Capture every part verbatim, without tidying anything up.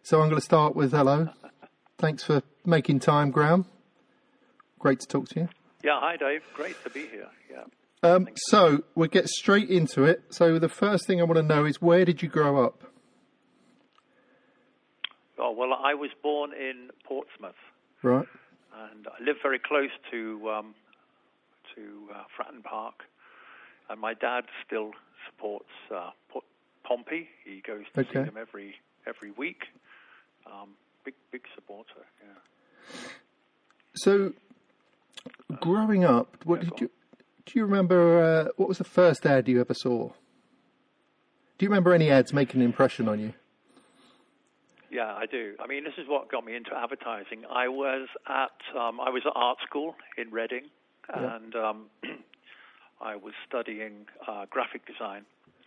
So I'm going to start with hello. Thanks for making time, Graham. Great to talk to you. Yeah, hi, Dave. Great to be here. Yeah. Um, so we'll get straight into it. So the first thing I want to know is, where did you grow up? Oh, well, I was born in Portsmouth. Right. And I live very close to um, to uh, Fratton Park. And my dad still supports uh, Pompey. He goes to okay. see them every every week. Um, big, big supporter, yeah. So, growing up, what yeah, did you... Do you remember, uh, what was the first ad you ever saw? Do you remember any ads making an impression on you? Yeah, I do. I mean, this is what got me into advertising. I was at um, I was at art school in Reading, yeah. and um, I was studying uh, graphic design.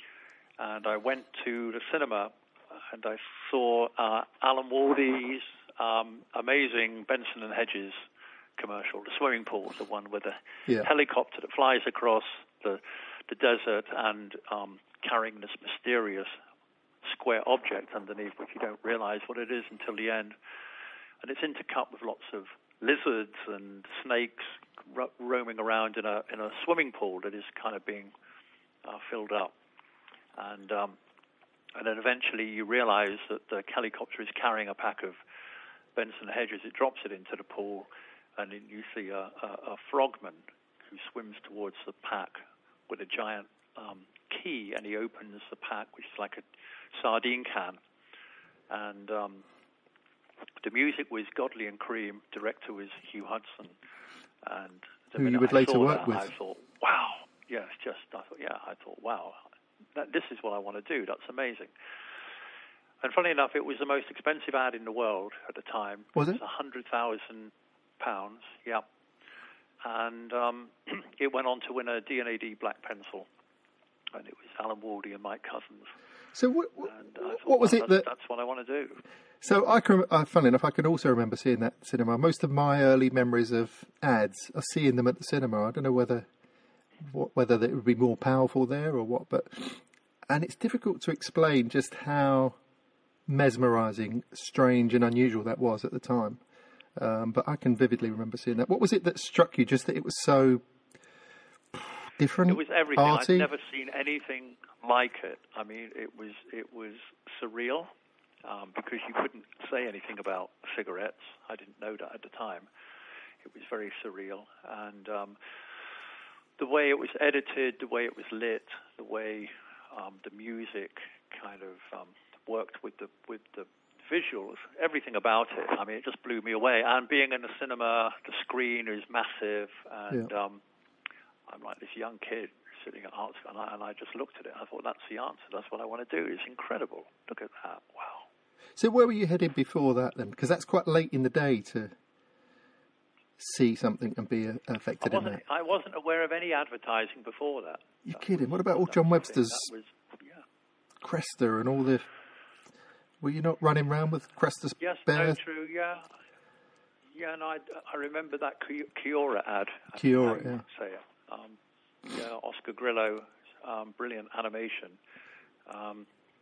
And I went to the cinema, and I saw uh, Alan Waldy's um, amazing Benson and Hedges commercial, the swimming pool, the one with the yeah. helicopter that flies across the the desert and um, carrying this mysterious square object underneath, which you don't realize what it is until the end. And it's intercut with lots of lizards and snakes ro- roaming around in a in a swimming pool that is kind of being uh, filled up. And um, and then eventually you realize that the helicopter is carrying a pack of Benson Hedges. It drops it into the pool, and then you see a, a, a frogman who swims towards the pack with a giant um, key, and he opens the pack, which is like a sardine can. And um, the music was Godley and Cream. Director was Hugh Hudson. And the who you minute would I later saw work that, with. I thought, wow. Yeah, it's just, I thought, yeah, I thought, wow, that, this is what I want to do. That's amazing. And funny enough, it was the most expensive ad in the world at the time. Was it? It was one hundred thousand pounds, yeah. And um, it went on to win a D and A D Black Pencil. And it was Alan Waldy and Mike Cousins. So what, what, thought, what was well, it that's, that... That's what I want to do. So I can, uh, funny enough, I can also remember seeing that cinema. Most of my early memories of ads are seeing them at the cinema. I don't know whether what, whether it would be more powerful there or what, but and it's difficult to explain just how mesmerising, strange, and unusual that was at the time. Um, but I can vividly remember seeing that. What was it that struck you? Just that it was so different. It was everything. Arty? I'd never seen anything like it. I mean, it was it was surreal. Um, because you couldn't say anything about cigarettes. I didn't know that at the time. It was very surreal. And um, the way it was edited, the way it was lit, the way um, the music kind of um, worked with the with the visuals, everything about it, I mean, it just blew me away. And being in the cinema, the screen is massive, and yeah. um, I'm like this young kid sitting at art school, and I, and I just looked at it, and I thought, that's the answer. That's what I want to do. It's incredible. Look at that. Wow. So where were you headed before that then? Because that's quite late in the day to see something and be affected I in that. I wasn't aware of any advertising before that. You're that kidding. Was, what about all John Webster's was, yeah. Cresta and all the... Were you not running around with Cresta's Yes, bear? no, true, yeah. Yeah, and I, I remember that Kiora ad. Kiora, yeah. Say it. Um, yeah, Oscar Grillo, um, brilliant animation. Um,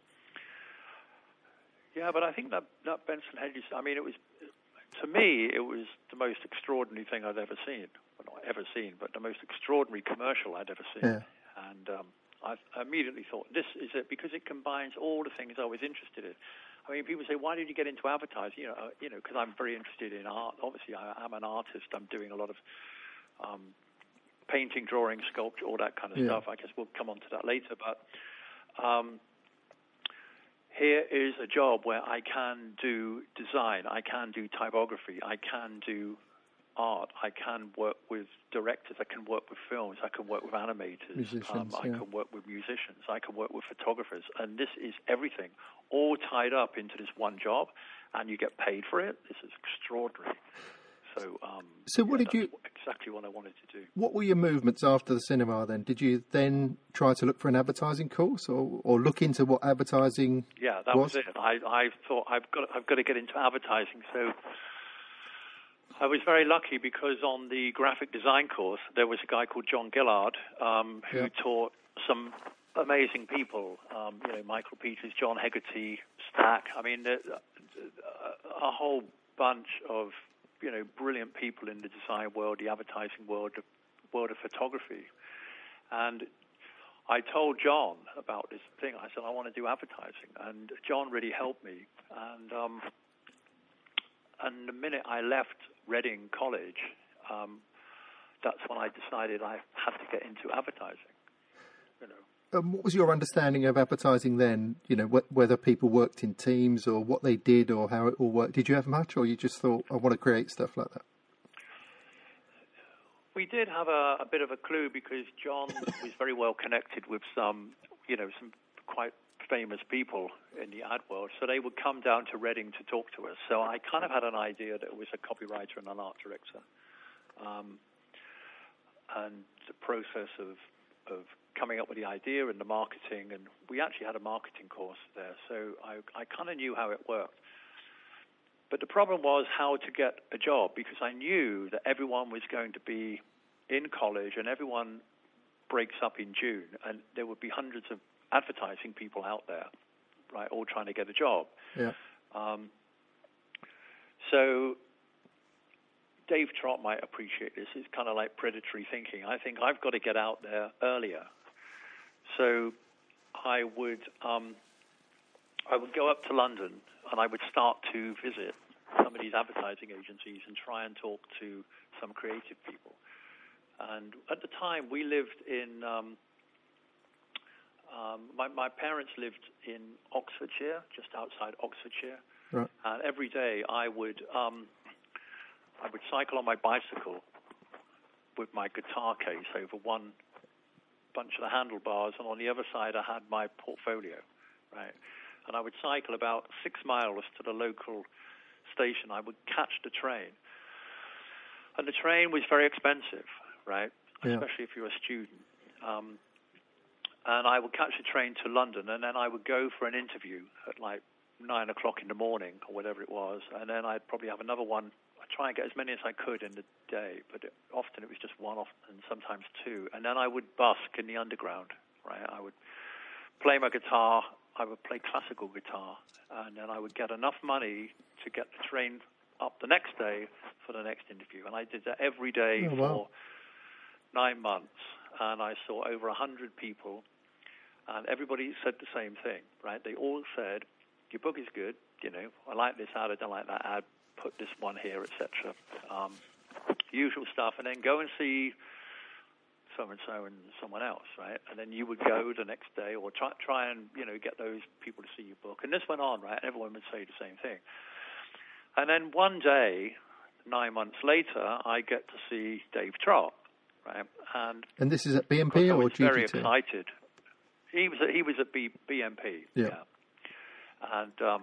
Yeah, but I think that, that Benson Hedges, I mean, it was, to me, it was the most extraordinary thing I'd ever seen. Well, not ever seen, but the most extraordinary commercial I'd ever seen. Yeah. And um, I immediately thought, this is it, because it combines all the things I was interested in. I mean, people say, why did you get into advertising? You know, uh, you know, because I'm very interested in art. Obviously, I, I'm an artist. I'm doing a lot of um, painting, drawing, sculpture, all that kind of yeah. stuff. I guess we'll come on to that later, but... Um, Here is a job where I can do design, I can do typography, I can do art, I can work with directors, I can work with films, I can work with animators, musicians, um, I yeah. can work with musicians, I can work with photographers, and this is everything, all tied up into this one job, and you get paid for it. This is extraordinary. So, um, so what yeah, did you... exactly what I wanted to do. What were your movements after the cinema then? Did you then try to look for an advertising course or, or look into what advertising Yeah, that was? was it. I, I thought I've got, I've got to get into advertising. So I was very lucky because on the graphic design course, there was a guy called John Gillard um, who yeah. taught some amazing people, um, you know, Michael Peters, John Hegarty, Stack. I mean, a whole bunch of, you know, brilliant people in the design world, the advertising world, the world of photography. And I told John about this thing. I said, I want to do advertising. And John really helped me. And um, and the minute I left Reading College, um, that's when I decided I had to get into advertising, you know. Um, what was your understanding of advertising then? You know, wh- whether people worked in teams or what they did or how it all worked. Did you have much, or you just thought, I want to create stuff like that? We did have a, a bit of a clue because John was very well connected with some, you know, some quite famous people in the ad world. So they would come down to Reading to talk to us. So I kind of had an idea that it was a copywriter and an art director. Um, and the process of of coming up with the idea and the marketing, and we actually had a marketing course there, so I, I kind of knew how it worked. But the problem was how to get a job, because I knew that everyone was going to be in college and everyone breaks up in June, and there would be hundreds of advertising people out there, right, all trying to get a job. Yeah. Um, so Dave Trott might appreciate this. It's kind of like predatory thinking. I think I've got to get out there earlier. So I would um, I would go up to London and I would start to visit some of these advertising agencies and try and talk to some creative people. And at the time, we lived in um, um, my, my parents lived in Oxfordshire, just outside Oxfordshire. Right. And every day I would um, I would cycle on my bicycle with my guitar case over one bunch of the handlebars, and on the other side I had my portfolio, right? And I would cycle about six miles to the local station. I would catch the train. And the train was very expensive, right? Yeah. Especially if you're a student. Um, and I would catch the train to London, and then I would go for an interview at like nine o'clock in the morning or whatever it was. And then I'd probably have another one. I'd try and get as many as I could in the day, but it, often it was just one, and sometimes two. And then I would busk in the underground, right? I would play my guitar. I would play classical guitar, and then I would get enough money to get the train up the next day for the next interview. And I did that every day Oh, for wow. nine months, and I saw over a hundred people, and everybody said the same thing, right? They all said, your book is good, you know, I like this ad, I don't like that ad, put this one here, et cetera. Um, usual stuff, and then go and see so-and-so and someone else, right? And then you would go the next day or try, try and, you know, get those people to see your book. And this went on, right? Everyone would say the same thing. And then one day, nine months later, I get to see Dave Trott, right? And And this is at B M P I or was G G T? very excited. He was at, he was at B, BMP, Yeah. yeah. And um,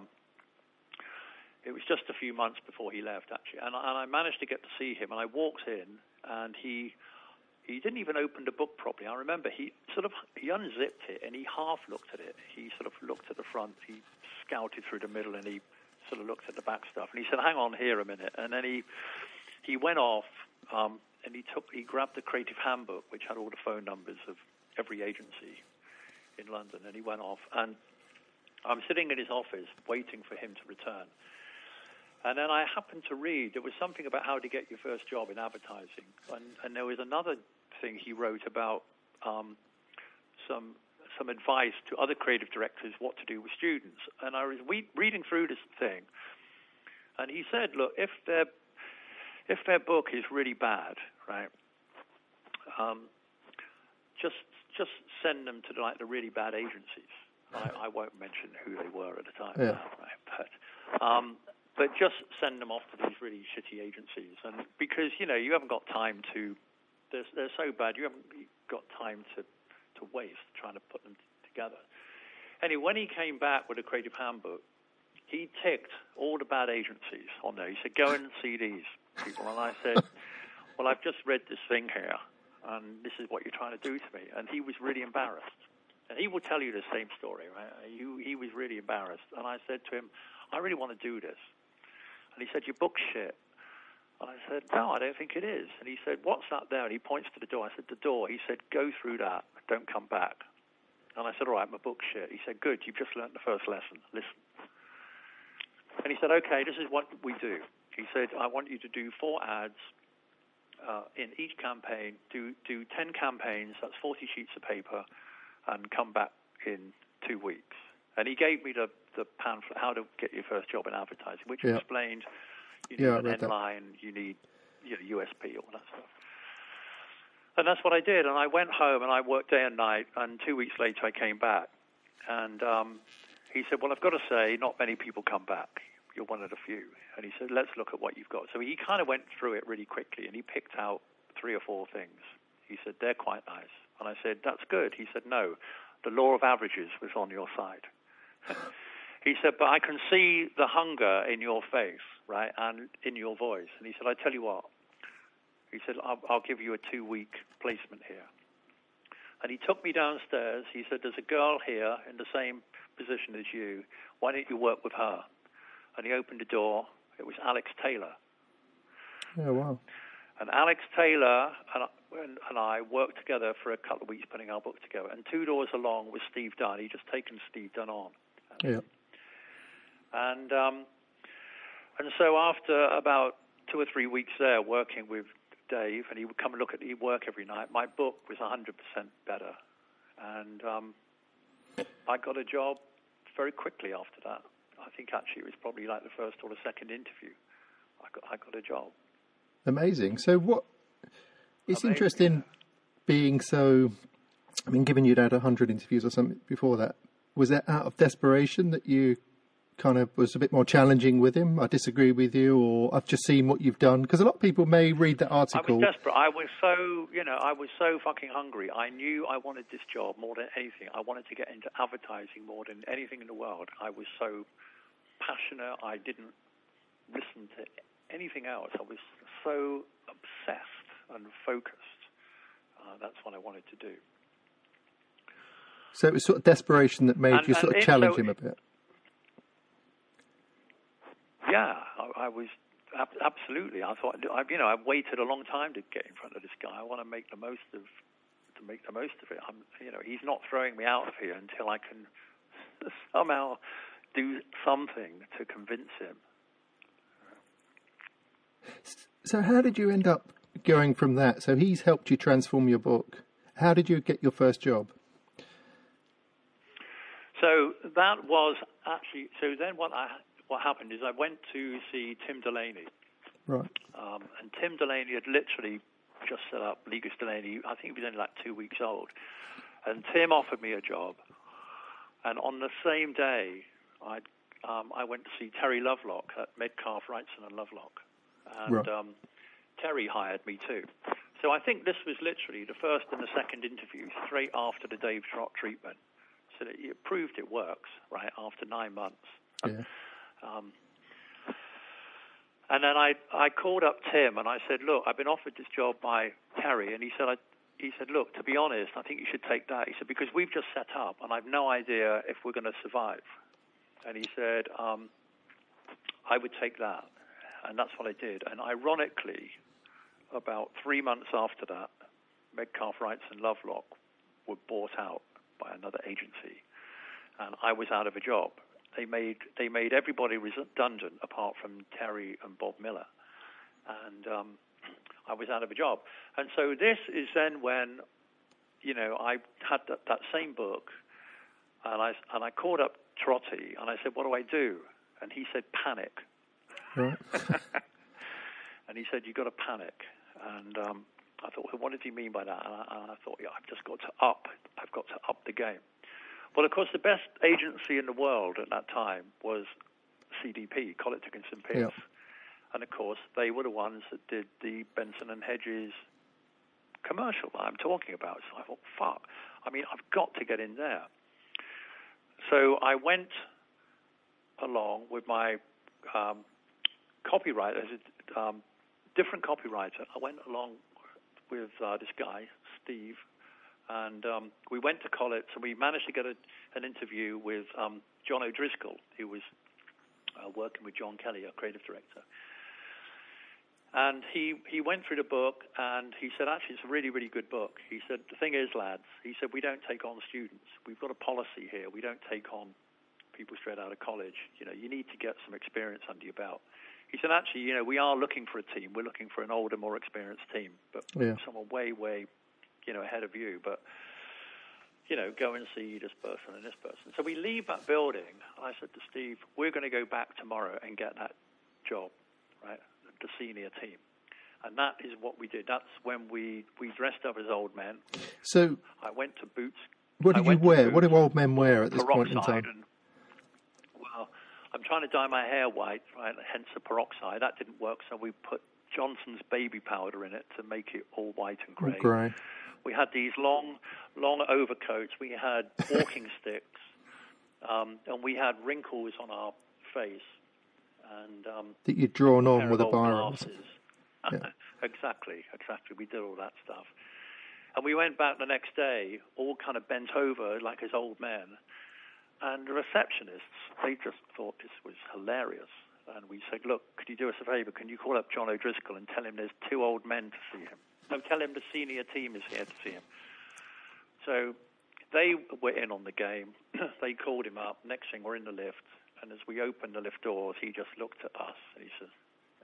it was just a few months before he left, actually. And, and I managed to get to see him. And I walked in, and he he didn't even open the book properly. I remember he sort of he unzipped it, and he half looked at it. He sort of looked at the front. He scouted through the middle, and he sort of looked at the back stuff. And he said, "Hang on here a minute." And then he he went off, um, and he took he grabbed the Creative Handbook, which had all the phone numbers of every agency in London, and he went off. And I'm sitting in his office waiting for him to return. And then I happened to read, there was something about how to get your first job in advertising. And, and there was another thing he wrote about um, some some advice to other creative directors what to do with students. And I was re- reading through this thing, and he said, look, if their, if their book is really bad, right, um, just just send them to like the really bad agencies. I, I won't mention who they were at the time, Yeah. now, right? But um, But just send them off to these really shitty agencies, and because you know you haven't got time to, they're, they're so bad you haven't got time to, to waste trying to put them t- together. Anyway, when he came back with a Creative Handbook, he ticked all the bad agencies on there. He said, "Go and see these people," and I said, "Well, I've just read this thing here, and this is what you're trying to do to me." And he was really embarrassed, and he will tell you the same story, right? He, he was really embarrassed, and I said to him, "I really want to do this." And he said, "Your book's shit." And I said, "No, I don't think it is." And he said, "What's that there?" And he points to the door. I said, "The door." He said, "Go through that. Don't come back." And I said, "All right, my book's shit." He said, "Good. You've just learnt the first lesson. Listen." And he said, okay, this is what we do. He said, I want you to do four ads uh, in each campaign, do do ten campaigns, that's forty sheets of paper, and come back in two weeks. And he gave me the, the pamphlet, How to Get Your First Job in Advertising, which yeah. explained you need yeah, an end-line, you need you know, U S P, all that stuff. And that's what I did. And I went home and I worked day and night. And two weeks later, I came back. And um, he said, well, I've got to say, not many people come back. You're one of the few. And he said, let's look at what you've got. So he kind of went through it really quickly, and he picked out three or four things. He said, they're quite nice. And I said, that's good. He said, no, the law of averages was on your side. He said, but I can see the hunger in your face, right, and in your voice. And he said, I tell you what. He said, I'll, I'll give you a two-week placement here. And he took me downstairs. He said, there's a girl here in the same position as you. Why don't you work with her? And he opened the door. It was Alex Taylor. Oh, wow. And Alex Taylor and I, and I worked together for a couple of weeks putting our book together. And two doors along was Steve Dunn. He'd just taken Steve Dunn on. Yeah. And, um, and so after about two or three weeks there working with Dave, and he would come and look at the work every night, my book was one hundred percent better. And um, I got a job very quickly after that. I think actually it was probably like the first or the second interview. I got, I got a job. Amazing. So what, it's Amazing, interesting yeah. being so, I mean, given you'd had one hundred interviews or something before that, was that out of desperation that you kind of was a bit more challenging with him? I disagree with you, or I've just seen what you've done? Because a lot of people may read that article. I was desperate. I was so, you know, I was so fucking hungry. I knew I wanted this job more than anything. I wanted to get into advertising more than anything in the world. I was so passionate. I didn't listen to anything else. I was so obsessed and focused. Uh, that's what I wanted to do. So it was sort of desperation that made and, you sort of challenge so, him a bit. Yeah, I, I was absolutely. I thought, I, you know, I've waited a long time to get in front of this guy. I want to make the most of to make the most of it. I'm, you know, he's not throwing me out of here until I can somehow do something to convince him. So how did you end up going from that? So he's helped you transform your book. How did you get your first job? So that was actually, so then what I, what happened is I went to see Tim Delaney. Right. Um, and Tim Delaney had literally just set up Legis Delaney. I think he was only like two weeks old. And Tim offered me a job. And on the same day, I um, I went to see Terry Lovelock at Metcalf, Wrightson and Lovelock. And right. um, Terry hired me too. So I think this was literally the first and the second interview straight after the Dave Trott treatment. So that it proved it works, right, after nine months. Yeah. Um, and then I, I called up Tim and I said, look, I've been offered this job by Terry. And he said, I, he said, look, to be honest, I think you should take that. He said, because we've just set up and I've no idea if we're going to survive. And he said, um, I would take that. And that's what I did. And ironically, about three months after that, Metcalf, Wrightson, Lovelock were bought out by another agency, and I was out of a job. They made they made everybody redundant apart from Terry and Bob Miller, and um, I was out of a job. And so this is then when, you know, I had that, that same book, and I and I called up Trotty and I said, what do I do? And he said, panic. Right. And he said, you've got to panic. And um, I thought, well, what did he mean by that? And I, and I thought, yeah, I've just got to up. I've got to up the game. Well, of course, the best agency in the world at that time was C D P, Collett Dickinson Pierce. Yep. And, of course, they were the ones that did the Benson and Hedges commercial that I'm talking about. So I thought, fuck, I mean, I've got to get in there. So I went along with my um, copywriter, a um, different copywriter. I went along with uh, this guy, Steve, and um, we went to Collett, and we managed to get a, an interview with um, John O'Driscoll, who was uh, working with John Kelly, our creative director. And he, he went through the book, and he said, actually, it's a really, really good book. He said, the thing is, lads, he said, we don't take on students. We've got a policy here. We don't take on people straight out of college. You know, you need to get some experience under your belt. He said, actually, you know, we are looking for a team. We're looking for an older, more experienced team, but yeah. someone way, way, you know, ahead of you. But, you know, go and see this person and this person. So we leave that building. I said to Steve, we're going to go back tomorrow and get that job, right, the senior team. And that is what we did. That's when we, we dressed up as old men. So I went to Boots. What do you wear? What do old men wear at this point in time? And, well, I'm trying to dye my hair white, right? Hence the peroxide. That didn't work, so we put Johnson's baby powder in it to make it all white and grey. Grey. We had these long, long overcoats. We had walking sticks, um, and we had wrinkles on our face, and um, that you'd drawn on with a biro. Yeah. Exactly, exactly. We did all that stuff. And we went back the next day, all kind of bent over like as old men. And the receptionists, they just thought this was hilarious. And we said, look, could you do us a favor? Can you call up John O'Driscoll and tell him there's two old men to see him? No, tell him the senior team is here to see him. So they were in on the game. They called him up. Next thing, we're in the lift. And as we opened the lift doors, he just looked at us and he said,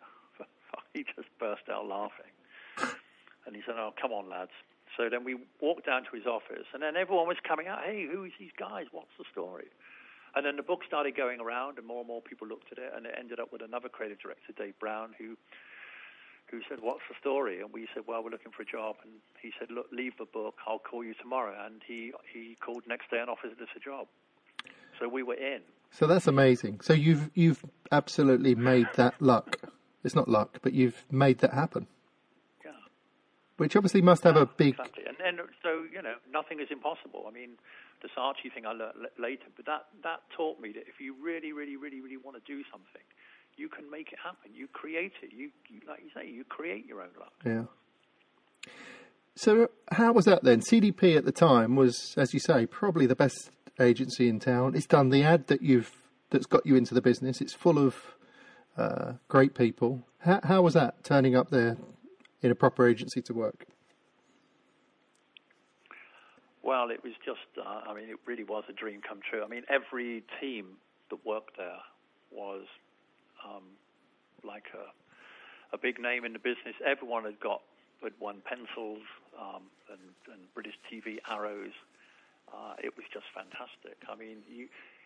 he just burst out laughing. And he said, oh, come on, lads. So then we walked down to his office, and then everyone was coming out, hey, who is these guys? What's the story? And then the book started going around, and more and more people looked at it, and it ended up with another creative director, Dave Brown, who who said, what's the story? And we said, well, we're looking for a job. And he said, look, leave the book. I'll call you tomorrow. And he, he called next day and offered us a job. So we were in. So that's amazing. So you've you've absolutely made that luck. It's not luck, but you've made that happen. Yeah. Which obviously must have yeah, a big... Exactly. And, and so, you know, nothing is impossible. I mean, this Archie thing I learned later, but that, that taught me that if you really, really, really, really want to do something, you can make it happen. You create it. You, you like you say, you create your own luck. Yeah. So how was that then? C D P at the time was, as you say, probably the best agency in town. It's done the ad that you've that's got you into the business. It's full of uh, great people. How, how was that, turning up there in a proper agency to work? Well, it was just, uh, I mean, it really was a dream come true. I mean, every team that worked there was um, like a, a big name in the business. Everyone had got, had won pencils um, and, and British T V arrows. Uh, it was just fantastic. I mean, you,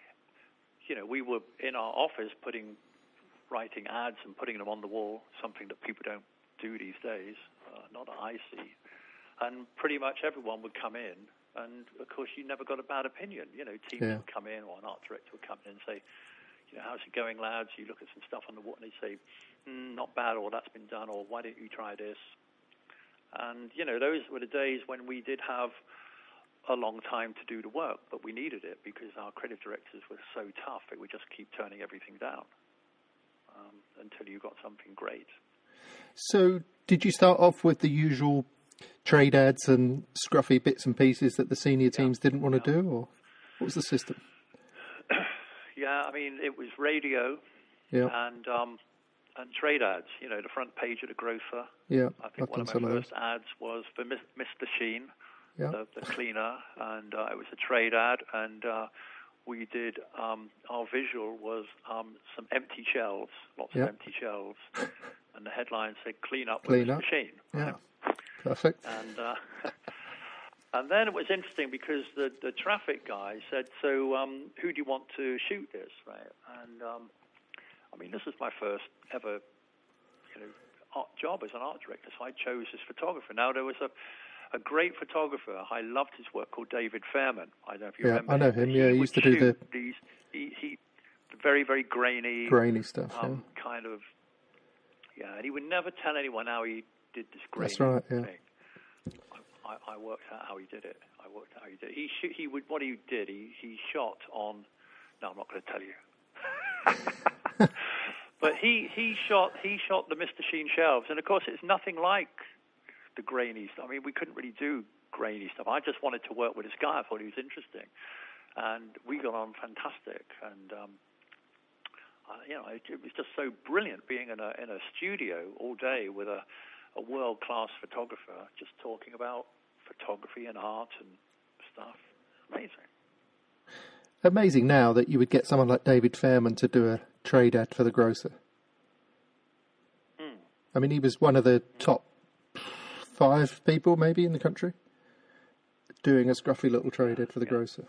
you know, we were in our office putting, writing ads and putting them on the wall, something that people don't do these days, uh, not that I see. And pretty much everyone would come in, and of course you never got a bad opinion. You know, teams yeah. would come in, or an art director would come in and say, you know, how's it going, lads? You look at some stuff on the wall, and they say, mm, not bad, or that's been done, or why don't you try this? And, you know, those were the days when we did have a long time to do the work, but we needed it because our creative directors were so tough. They would just keep turning everything down um, until you got something great. So did you start off with the usual trade ads and scruffy bits and pieces that the senior teams yeah. didn't want to yeah. do, or what was the system? yeah, I mean, it was radio yeah. and um, and trade ads, you know, the front page of the Grocer. Yeah, I think I've one done of my some first of ads was for Mister Sheen, yeah. the, the cleaner, and uh, it was a trade ad, and uh, we did, um, our visual was um, some empty shelves, lots yeah. of empty shelves, and the headline said, clean up clean with up. Mister Sheen. Yeah, perfect. And uh, and then it was interesting because the, the traffic guy said, so um, who do you want to shoot this, right? And um, I mean, this was my first ever, you know, art job as an art director, so I chose this photographer. Now, there was a, a great photographer, I loved his work, called David Fairman. I don't know if you yeah, remember I know him. him, yeah, he, he used to do the... These, he, he, the very, very grainy... Grainy stuff, um, yeah. Kind of, yeah, and he would never tell anyone how he did this grainy That's right, yeah. thing. I, I worked out how he did it. I worked out how he did it. He, sh- he would, what he did, he, he shot on... No, I'm not going to tell you. But he, he shot he shot the Mister Sheen shelves, and of course it's nothing like the grainy stuff. I mean, we couldn't really do grainy stuff. I just wanted to work with this guy. I thought he was interesting, and we got on fantastic. And um, uh, you know, it, it was just so brilliant being in a in a studio all day with a, a world class photographer, just talking about photography and art and stuff. Amazing. amazing now that you would get someone like David Fairman to do a trade ad for the grocer. Mm. I mean, he was one of the top five people maybe in the country doing a scruffy little trade ad for the yeah. grocer.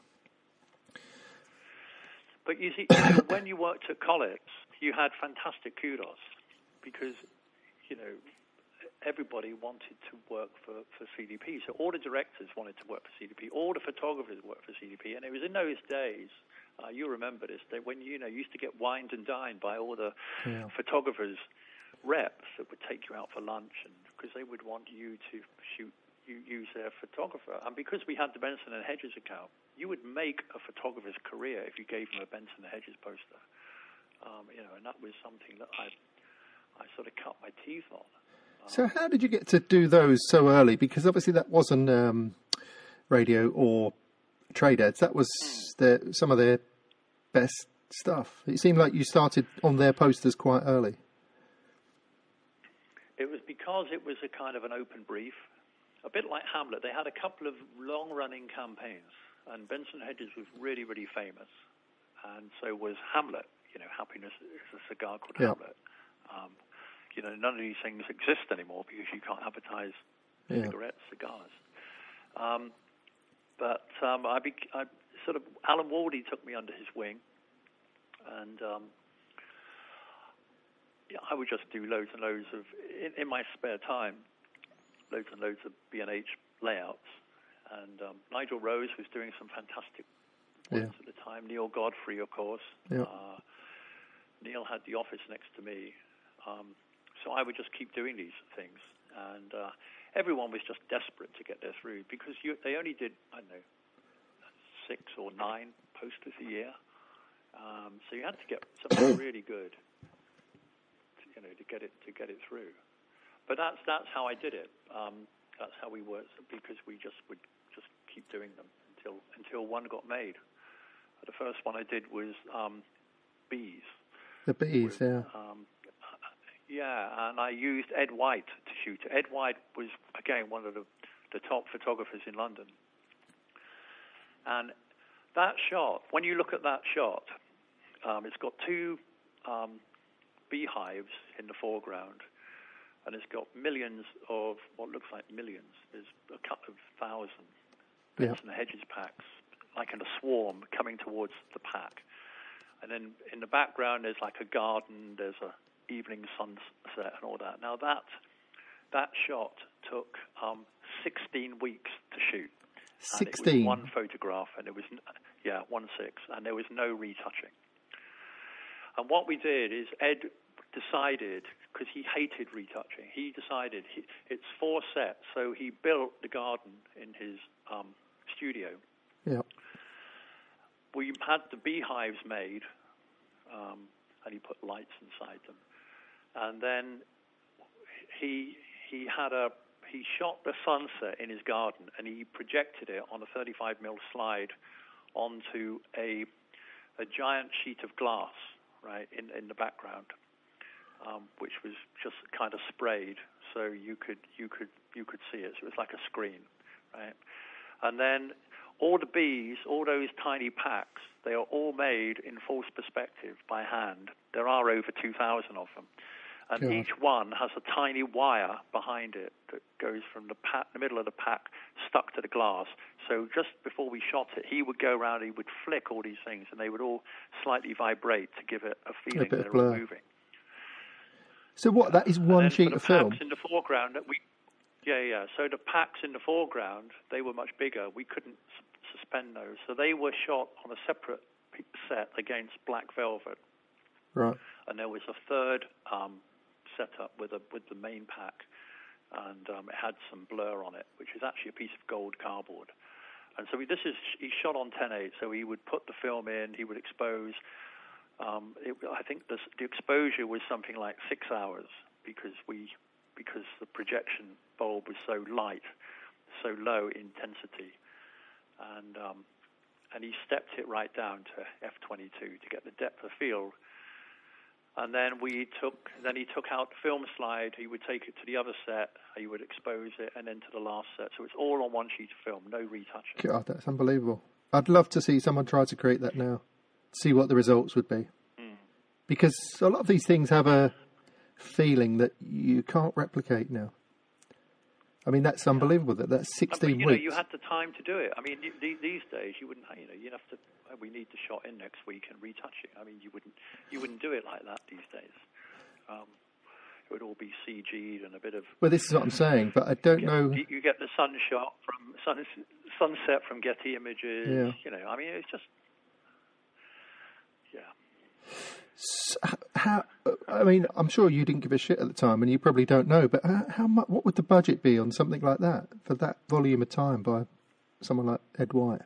But you see, when you worked at Collins, you had fantastic kudos because, you know, everybody wanted to work for, for C D P. So all the directors wanted to work for C D P. All the photographers worked for C D P. And it was in those days, uh, you remember this, that when, you know, you used to get wined and dined by all the yeah. photographers' reps that would take you out for lunch and because they would want you to shoot, you use their photographer. And because we had the Benson and Hedges account, you would make a photographer's career if you gave them a Benson and Hedges poster. Um, you know, and that was something that I, I sort of cut my teeth on. So how did you get to do those so early? Because obviously that wasn't um, radio or trade ads. That was their, some of their best stuff. It seemed like you started on their posters quite early. It was because it was a kind of an open brief, a bit like Hamlet. They had a couple of long-running campaigns, and Benson Hedges was really, really famous. And so was Hamlet. You know, Happiness is a cigar called yeah. Hamlet. Um, You know, none of these things exist anymore because you can't advertise yeah. cigarettes, cigars. Um, but um, I, be, I sort of Alan Waldie took me under his wing, and um, yeah, I would just do loads and loads of in, in my spare time, loads and loads of B and H layouts. And um, Nigel Rose was doing some fantastic ones yeah. at the time. Neil Godfrey, of course. Yeah. Uh, Neil had the office next to me. Um, So I would just keep doing these things, and uh, everyone was just desperate to get there through because you, they only did, I don't know, six or nine posters a year. Um, so you had to get something really good, to, you know, to get it to get it through. But that's that's how I did it. Um, that's how we worked because we just would just keep doing them until until one got made. The first one I did was um, bees. The bees, with, yeah. Um, Yeah, and I used Ed White to shoot. Ed White was, again, one of the, the top photographers in London. And that shot, when you look at that shot, um, it's got two um, beehives in the foreground, and it's got millions of, what looks like millions, there's a couple of thousand Benson yeah. Hedges packs, like in a swarm, coming towards the pack. And then in the background, there's like a garden, there's a evening sunset and all that. Now that that shot took um, sixteen weeks to shoot. Sixteen. And it was one photograph, and it was yeah one six, and there was no retouching. And what we did is Ed decided, because he hated retouching, he decided he, it's four sets, so he built the garden in his um, studio. Yeah. We had the beehives made, um, and he put lights inside them. And then he he had a he shot the sunset in his garden, and he projected it on a thirty-five mil slide onto a a giant sheet of glass, right, in in the background, um, which was just kind of sprayed, so you could you could you could see it. So it was like a screen, right? And then all the bees, all those tiny packs, they are all made in false perspective by hand. There are over two thousand of them. And God. Each one has a tiny wire behind it that goes from the, pack, the middle of the pack stuck to the glass. So just before we shot it, he would go around, he would flick all these things, and they would all slightly vibrate to give it a feeling a that they were moving. So what, that is one sheet of film? In the foreground, we, yeah, yeah. So the packs in the foreground, they were much bigger. We couldn't su- suspend those. So they were shot on a separate set against black velvet. Right. And there was a third um, setup with a with the main pack, and um, it had some blur on it, which is actually a piece of gold cardboard. And so we, this is he shot on ten eight, so he would put the film in, he would expose. Um, it, I think this, the exposure was something like six hours because we because the projection bulb was so light, so low intensity, and um, and he stepped it right down to F twenty-two to get the depth of field. And then we took, then he took out the film slide. He would take it to the other set. He would expose it, and then to the last set. So it's all on one sheet of film, no retouching. God, that's unbelievable. I'd love to see someone try to create that now, see what the results would be. Mm. Because a lot of these things have a feeling that you can't replicate now. I mean, that's unbelievable. That that's sixteen but, you weeks. Know, you had the time to do it. I mean, these days you wouldn't. You know, you'd have to. We need the shot in next week and retouch it. I mean, you wouldn't. You wouldn't do it like that these days. Um, it would all be C G'd and a bit of. Well, this is what I'm saying, but I don't you get, know. You get the sun shot from sun, sunset from Getty Images. Yeah. You know, I mean, it's just. Yeah. So how? I mean, I'm sure you didn't give a shit at the time, and you probably don't know. But how, how much? What would the budget be on something like that for that volume of time by someone like Ed White?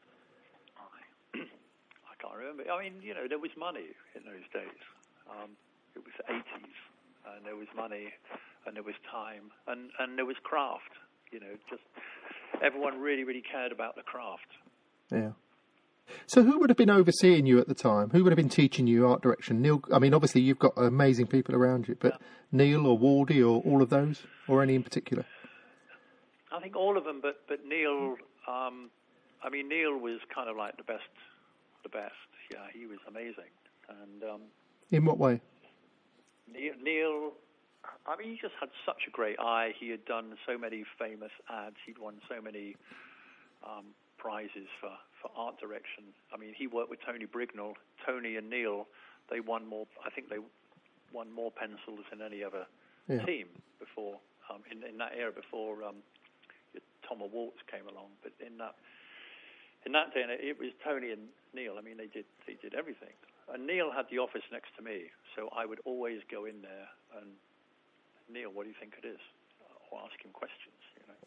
I can't remember. I mean, you know, there was money in those days. Um, it was the eighties, and there was money, and there was time, and, and there was craft. You know, just everyone really, really cared about the craft. Yeah. So who would have been overseeing you at the time? Who would have been teaching you art direction? Neil, I mean, obviously you've got amazing people around you, but yeah. Neil or Waldy or all of those, or any in particular? I think all of them, but, but Neil, um, I mean, Neil was kind of like the best, the best. Yeah, he was amazing. And um, in what way? Neil, Neil, I mean, he just had such a great eye. He had done so many famous ads. He'd won so many um, prizes for, for art direction. I mean, he worked with Tony Brignall. Tony and Neil, they won more, I think they won more pencils than any other yeah. team before, um, in, in that era before um, Tom Waltz came along. But in that in that day, it was Tony and Neil. I mean, they did they did everything. And Neil had the office next to me, so I would always go in there and, Neil, what do you think it is? Or ask him questions, you know.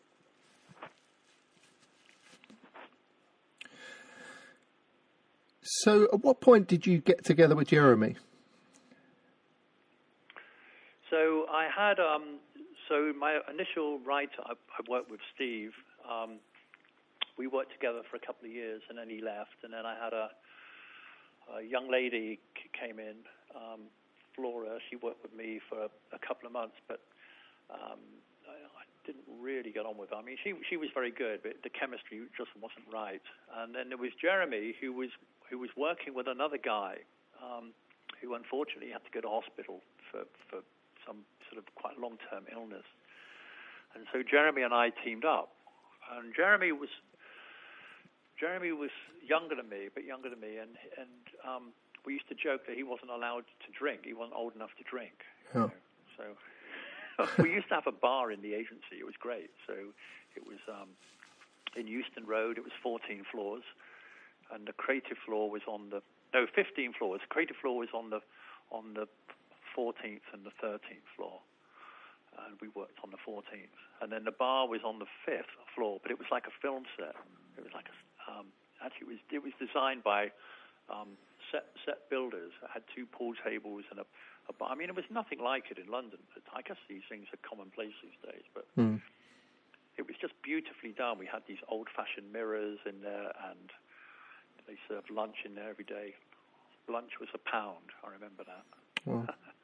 So at what point did you get together with Jeremy? So I had, um, so my initial writer, I, I worked with Steve. Um, we worked together for a couple of years, and then he left. And then I had a, a young lady came in, um, Flora. She worked with me for a, a couple of months, but um, I, I didn't really get on with her. I mean, she she was very good, but the chemistry just wasn't right. And then there was Jeremy, who was who was working with another guy, um, who unfortunately had to go to hospital for, for some sort of quite long-term illness. And so Jeremy and I teamed up. And Jeremy was Jeremy was younger than me, but younger than me, and and um, we used to joke that he wasn't allowed to drink. He wasn't old enough to drink. Oh. You know? So we used to have a bar in the agency. It was great. So it was um, in Euston Road. It was fourteen floors, and the creative floor was on the no fifteen floors. The creative floor was on the on the fourteenth and the thirteenth floor, and we worked on the fourteenth. And then the bar was on the fifth floor, but it was like a film set. It was like a um, actually it was it was designed by um, set set builders. It had two pool tables and a, a bar. I mean, it was nothing like it in London. But I guess these things are commonplace these days, but mm. it was just beautifully done. We had these old-fashioned mirrors in there, and they served lunch in there every day. Lunch was a pound. I remember that. Wow.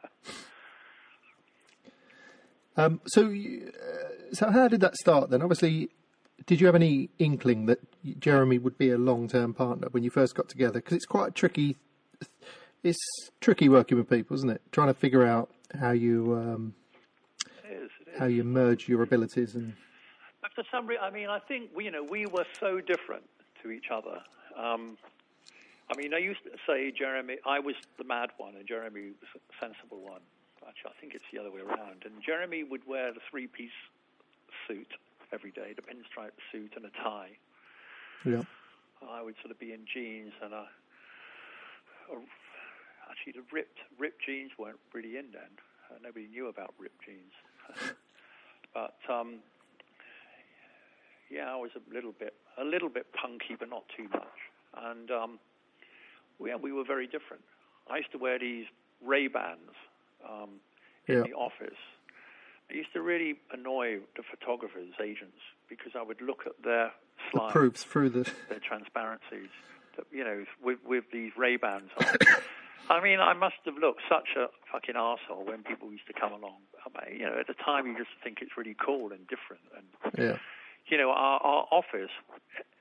um, so, you, uh, so how did that start then? Obviously, did you have any inkling that Jeremy would be a long-term partner when you first got together? Because it's quite tricky. It's tricky working with people, isn't it? Trying to figure out how you um, it is, it is. how you merge your abilities and. But for some reason, I mean, I think we, you know, we were so different to each other. Um, I mean, I used to say Jeremy, I was the mad one, and Jeremy was the sensible one. Actually, I think it's the other way around. And Jeremy would wear the three-piece suit every day, the pinstripe suit and a tie. Yeah. I would sort of be in jeans and a, a actually the ripped ripped jeans weren't really in then. Uh, nobody knew about ripped jeans. But um, yeah, I was a little bit a little bit punky, but not too much. And um, we, yeah, we were very different. I used to wear these Ray-Bans um, in yeah. the office. I used to really annoy the photographers' agents because I would look at their slides, the proofs through the their transparencies, that, you know, with with these Ray-Bans on. I mean, I must have looked such a fucking arsehole when people used to come along. I mean, you know, at the time you just think it's really cool and different. And yeah. you know, our, our office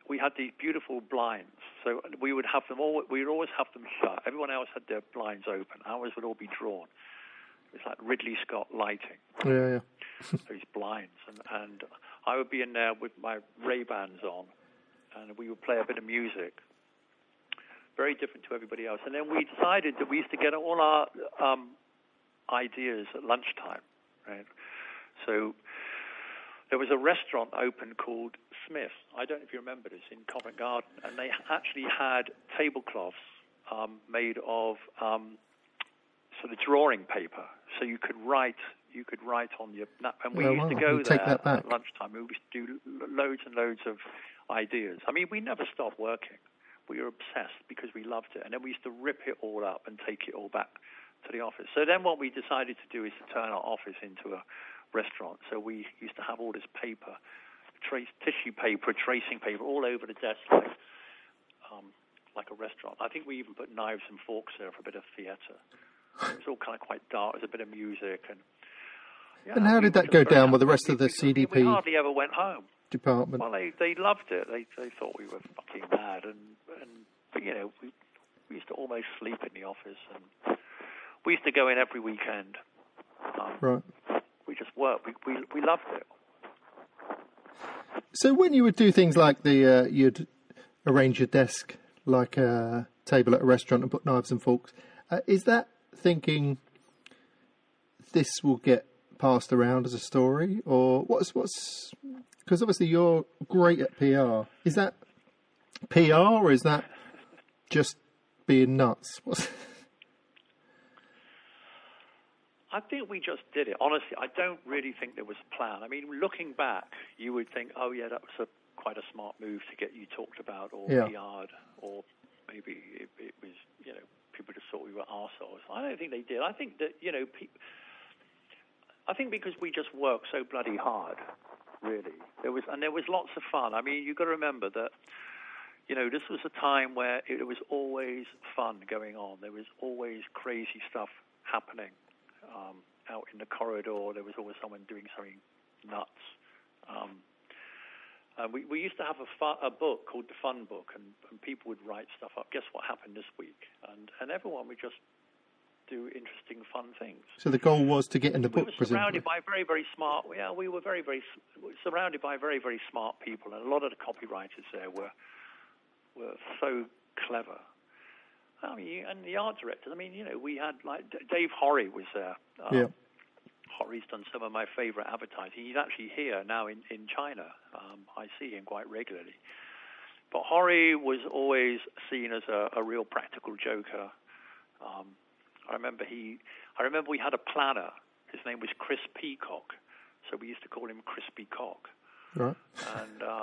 we had these beautiful blinds. So we would have them all. We would always have them shut. Everyone else had their blinds open. Ours would all be drawn. It was like Ridley Scott lighting. Yeah, yeah. Those blinds, and and I would be in there with my Ray-Bans on, and we would play a bit of music. Very different to everybody else. And then we decided that we used to get all our um, ideas at lunchtime, right? So there was a restaurant open called Smith's. I don't know if you remember this, in Covent Garden, and they actually had tablecloths um, made of um, sort of drawing paper, so you could write. You could write on your. And we oh, used wow. to go You there take that back. at lunchtime. We used to do loads and loads of ideas. I mean, we never stopped working. We were obsessed because we loved it, and then we used to rip it all up and take it all back to the office. So then what we decided to do is to turn our office into a restaurant. So we used to have all this paper, trace, tissue paper, tracing paper all over the desk, like, um, like a restaurant. I think we even put knives and forks there for a bit of theatre. It was all kind of quite dark. There's a bit of music. And, yeah, and how we did that were go just very down with the happy. rest of the we, C D P we hardly ever went home. department? Well, they, they loved it. They they thought we were fucking mad. And, and but, you know, we, we used to almost sleep in the office. And we used to go in every weekend. Um, Right. We just worked. We, we we loved it. So when you would do things like the, uh, you'd arrange your desk like a table at a restaurant and put knives and forks, uh, is that thinking this will get passed around as a story, or what's what's? Because obviously you're great at P R. Is that P R, or is that just being nuts? What's... I think we just did it. Honestly, I don't really think there was a plan. I mean, looking back, you would think, oh yeah, that was a, quite a smart move to get you talked about or Yeah. P R'd, or maybe it, it was, you know, people just thought we were arseholes. I don't think they did. I think that, you know, pe- I think because we just worked so bloody hard, really. There was, and there was lots of fun. I mean, you've got to remember that, you know, this was a time where it was always fun going on. There was always crazy stuff happening. Um, out in the corridor, there was always someone doing something nuts. Um, and we, we used to have a, fu- a book called the Fun Book, and, and people would write stuff up. Guess what happened this week? And and everyone would just do interesting, fun things. So the goal was to get in the We book, were presumably. surrounded by very, very smart. Yeah, we were very, very we were surrounded by very, very smart people, and a lot of the copywriters there were were so clever. I mean, and the art directors. I mean, you know, we had like Dave Horry was there. Um, Yeah. Horry's done some of my favorite advertising. He's actually here now in in China. Um, I see him quite regularly. But Horry was always seen as a, a real practical joker. Um, I remember he. I remember we had a planner. His name was Chris Peacock, so we used to call him Crispy Cock. Right. And. Uh,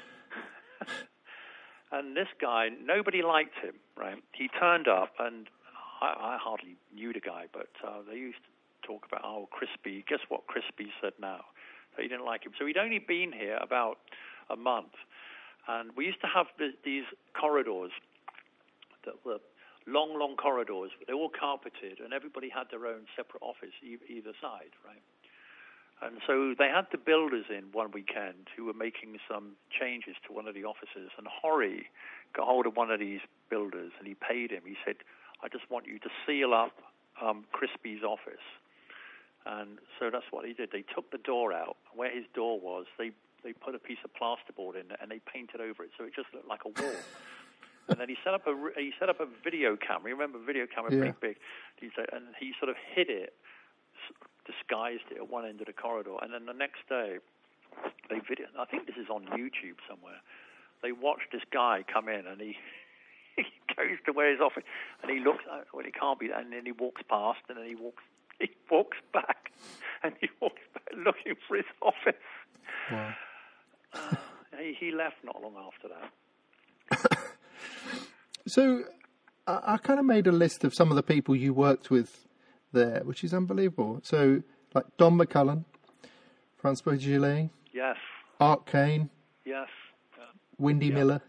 And this guy, nobody liked him, right? He turned up, and I, I hardly knew the guy, but uh, they used to talk about, oh, Crispy. Guess what Crispy said now? So he didn't like him. So he'd only been here about a month. And we used to have the, these corridors that were long, long corridors. They were all carpeted, and everybody had their own separate office e- either side, right? And so they had the builders in one weekend who were making some changes to one of the offices. And Horry got hold of one of these builders, and he paid him. He said, I just want you to seal up um, Crispy's office. And so that's what he did. They took the door out. Where his door was, they, they put a piece of plasterboard in there, and they painted over it, so it just looked like a wall. And then he set up a he set up a video camera. You remember video camera, Yeah. pretty big. He said, and he sort of hid it, disguised it at one end of the corridor. And then the next day, they video. I think this is on YouTube somewhere. They watched this guy come in, and he he goes to where his office, and he looks. Well, it can't be. And then he walks past, and then he walks. He walks back, and he walks back looking for his office. Wow. Uh, he, he left not long after that. So I, I kind of made a list of some of the people you worked with there, which is unbelievable. So, like Don McCullum, Francois Gillet, Yes. Art Kane, Yes. Uh, Windy yeah. Miller.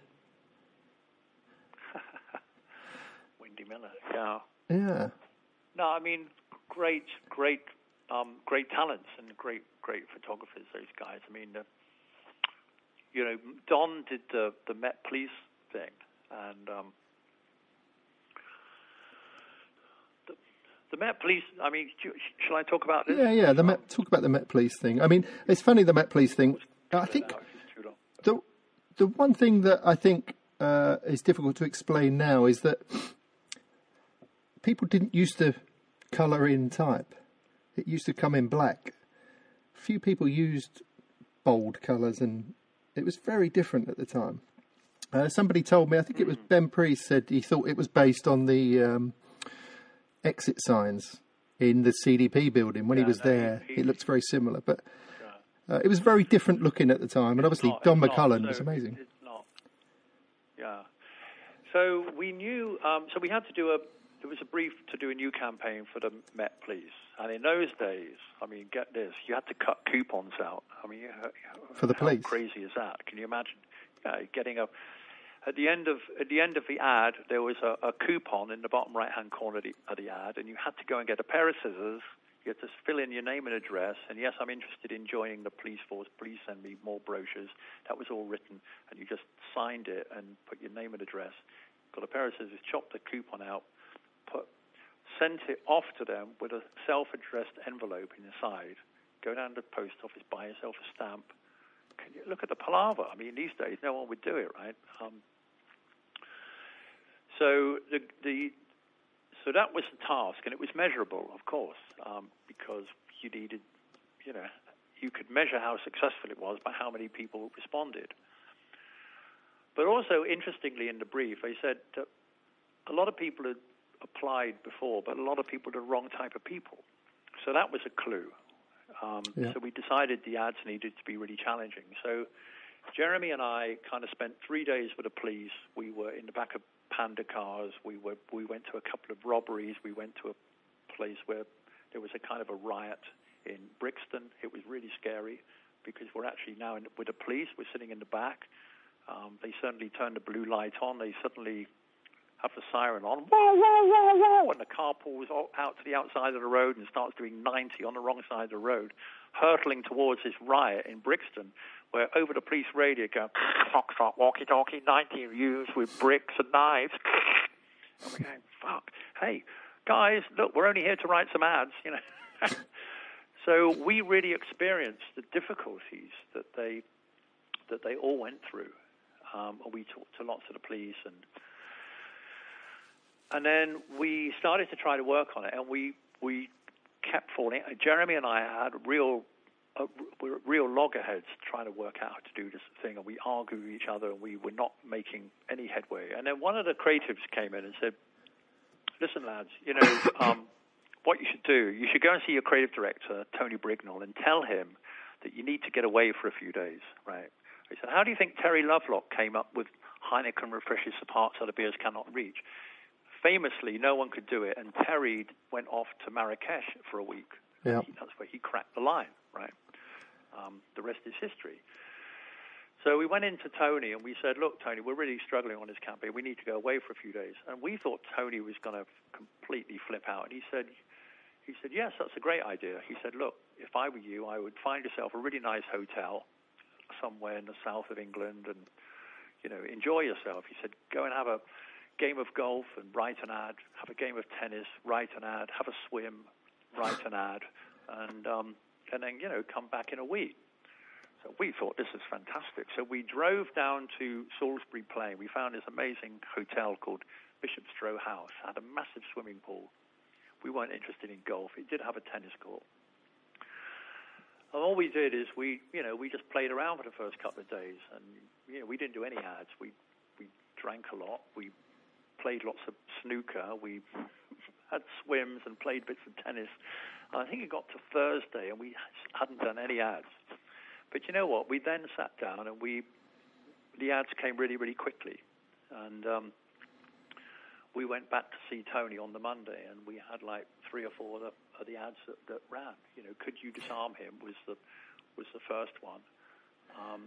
Windy Miller. Yeah. Yeah. No, I mean, great, great, um, great talents and great, great photographers. Those guys. I mean, uh, you know, Don did the, the Met Police thing, and um, the, the Met Police, I mean, shall I talk about this? Yeah, yeah, the Met, talk about the Met Police thing. I mean, it's funny, the Met Police thing. I think the, the one thing that I think uh, is difficult to explain now is that people didn't used to colour in type. It used to come in black. Few people used bold colours, and it was very different at the time. Uh, somebody told me, I think it was Ben Priest, said he thought it was based on the um, exit signs in the C D P building. When yeah, he was no, there, he, he, it looked very similar. But uh, it was very different looking at the time, and obviously not, Don McCullum so was amazing. It's not. Yeah. So we knew, um, so we had to do a, there was a brief to do a new campaign for the Met Police. And in those days, I mean, get this, you had to cut coupons out. I mean, for the how police. crazy is that? Can you imagine uh, getting a, at the end of at the end of the ad, there was a, a coupon in the bottom right-hand corner of the, of the ad, and you had to go and get a pair of scissors. You had to fill in your name and address, and yes, I'm interested in joining the police force. Please send me more brochures. That was all written, and you just signed it and put your name and address. Got a pair of scissors, chopped the coupon out, put, sent it off to them with a self-addressed envelope inside. Go down to the post office, buy yourself a stamp. Can you look at the palaver? I mean, these days, no one would do it, right? Um, so the the so that was the task, and it was measurable, of course, um, because you needed, you know, you could measure how successful it was by how many people responded. But also, interestingly, in the brief, they said that a lot of people had applied before, but a lot of people are the wrong type of people. So that was a clue. Um, yeah. So we decided the ads needed to be really challenging. So Jeremy and I kind of spent three days with the police. We were in the back of Panda cars. We were we went to a couple of robberies. We went to a place where there was a kind of a riot in Brixton. It was really scary because we're actually now in, with the police. We're sitting in the back. Um, they suddenly turn the blue light on. They suddenly have the siren on, whoa, whoa, whoa, whoa, and the car pulls out to the outside of the road and starts doing ninety on the wrong side of the road, hurtling towards this riot in Brixton, where over the police radio go, fox-trot, walkie-talkie, ninety used with bricks and knives. And we're going, fuck, hey, guys, look, we're only here to write some ads, you know. So we really experienced the difficulties that they that they all went through. Um, we talked to lots of the police, and And then we started to try to work on it, and we we kept falling. Jeremy and I had real uh, we're real loggerheads trying to work out how to do this thing, and we argued with each other, and we were not making any headway. And then one of the creatives came in and said, "Listen, lads, you know um, what you should do? You should go and see your creative director, Tony Brignall, and tell him that you need to get away for a few days." Right? He said, "How do you think Terry Lovelock came up with Heineken refreshes the parts other beers cannot reach?" Famously, no one could do it, and Terry went off to Marrakesh for a week. Yeah. That's where he cracked the line, right? Um, the rest is history. So we went into Tony, and we said, look, Tony, we're really struggling on this campaign. We need to go away for a few days. And we thought Tony was going to completely flip out. And he said, he said, yes, that's a great idea. He said, look, if I were you, I would find yourself a really nice hotel somewhere in the south of England and, you know, enjoy yourself. He said, go and have a game of golf and write an ad, have a game of tennis, write an ad, have a swim, write an ad, and um, and then, you know, come back in a week. So we thought this is fantastic. So we drove down to Salisbury Plain. We found this amazing hotel called Bishopstrow House. It had a massive swimming pool. We weren't interested in golf. It did have a tennis court. And all we did is we, you know, we just played around for the first couple of days, and you know, we didn't do any ads. We we drank a lot. We played lots of snooker. We had swims and played bits of tennis. And I think it got to Thursday, and we hadn't done any ads. But you know what? We then sat down, and we the ads came really, really quickly. And um, we went back to see Tony on the Monday, and we had like three or four of the, of the ads that, that ran. You know, Could You Disarm Him was the was the first one. Um,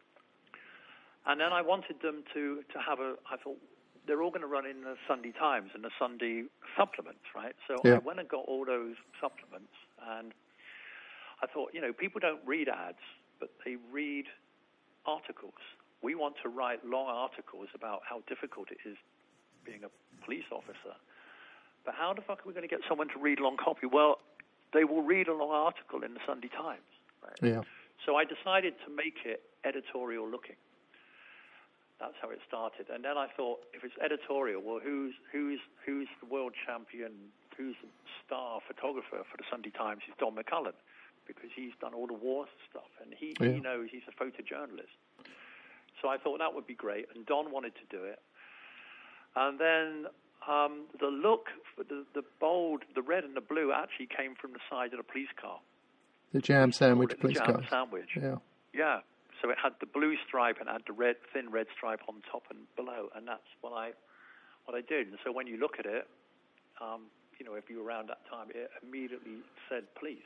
and then I wanted them to, to have a, I thought, they're all going to run in the Sunday Times and the Sunday supplements, right? So yeah. I went and got all those supplements, and I thought, you know, people don't read ads, but they read articles. We want to write long articles about how difficult it is being a police officer. But how the fuck are we going to get someone to read long copy? Well, they will read a long article in the Sunday Times. Right? Yeah. So I decided to make it editorial looking. That's how it started. And then I thought, if it's editorial, well, who's who's who's the world champion, who's the star photographer for the Sunday Times? It's Don McCullum, because he's done all the war stuff, and he, yeah. he knows he's a photojournalist. So I thought that would be great, and Don wanted to do it. And then um, the look, the, the bold, the red and the blue actually came from the side of the police car. The jam sandwich police jam car. sandwich. Yeah. Yeah. So it had the blue stripe and had the red, thin red stripe on top and below, and that's what I, what I did. And so when you look at it, um, you know, if you were around that time, it immediately said police.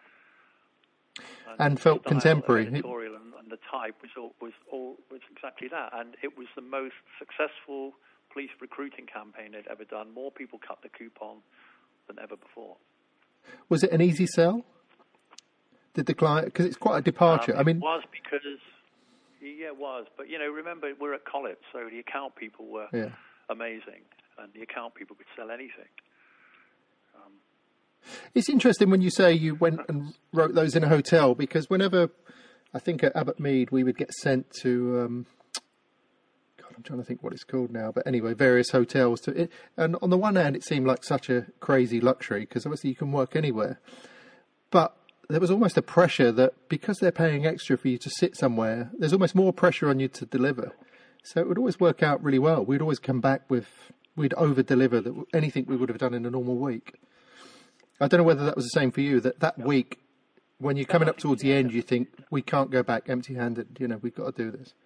And, and felt the contemporary. Editorial and, and the type was all, was all was exactly that, and it was the most successful police recruiting campaign they'd ever done. More people cut the coupon than ever before. Was it an easy sell? Did the client, because it's quite a departure. Um, I mean, it was because yeah, it was. But you know, remember we're at Collett, so the account people were yeah. amazing, and the account people could sell anything. Um, It's interesting when you say you went and wrote those in a hotel, because whenever, I think at Abbott Mead, we would get sent to, um, God, I'm trying to think what it's called now, but anyway, various hotels. To it, and on the one hand, it seemed like such a crazy luxury, because obviously you can work anywhere. But there was almost a pressure that because they're paying extra for you to sit somewhere, there's almost more pressure on you to deliver. So it would always work out really well. We'd always come back with, we'd over-deliver that anything we would have done in a normal week. I don't know whether that was the same for you, that that week, when you're coming up towards the end, you think, we can't go back empty-handed, you know, we've got to do this.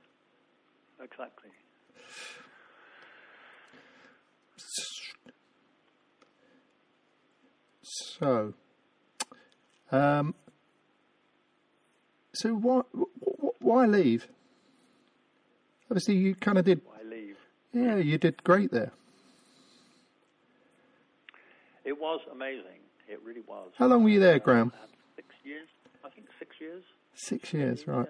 Exactly. So, um, so why, why leave? Obviously, you kind of did. Why leave? Yeah, you did great there. It was amazing. It really was. How long were you there, Graham? Uh, six years. I think six years. Six years, right.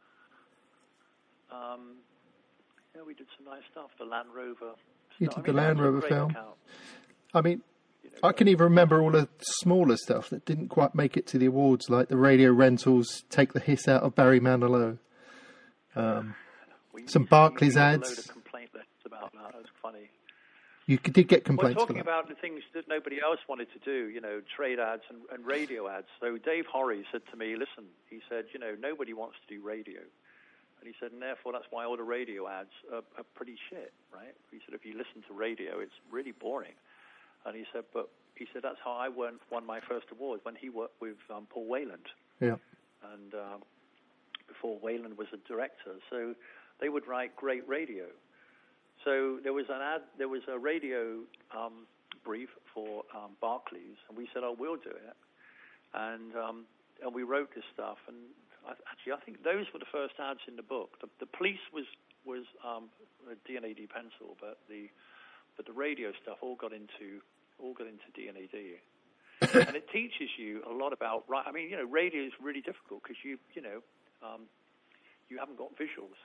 Yeah. Um, yeah, we did some nice stuff. The Land Rover. You stuff. did I the mean, Land Rover great film. account. I mean, You know, I can even remember all the smaller stuff that didn't quite make it to the awards, like the Radio Rentals Take the Hiss Out of Barry Manilow. Um, we, some we, Barclays we ads. A load of complaint lists about that. That was funny. You did get We're complaints for talking that. about the things that nobody else wanted to do, you know, trade ads and, and radio ads. So Dave Horry said to me, listen, he said, you know, nobody wants to do radio. And he said, and therefore that's why all the radio ads are, are pretty shit, right? He said, if you listen to radio, it's really boring. And he said, but he said, that's how I won, won my first award, when he worked with um, Paul Wayland. Yeah. And um, before Wayland was a director. So they would write great radio. So there was an ad, there was a radio um, brief for um, Barclays, and we said, "Oh, we'll do it." And um, and we wrote this stuff. And I, actually, I think those were the first ads in the book. The, the police was was um, a D and A D pencil, but the but the radio stuff all got into all got into D and A D. And it teaches you a lot about. I mean, you know, radio is really difficult because you you know um, you haven't got visuals.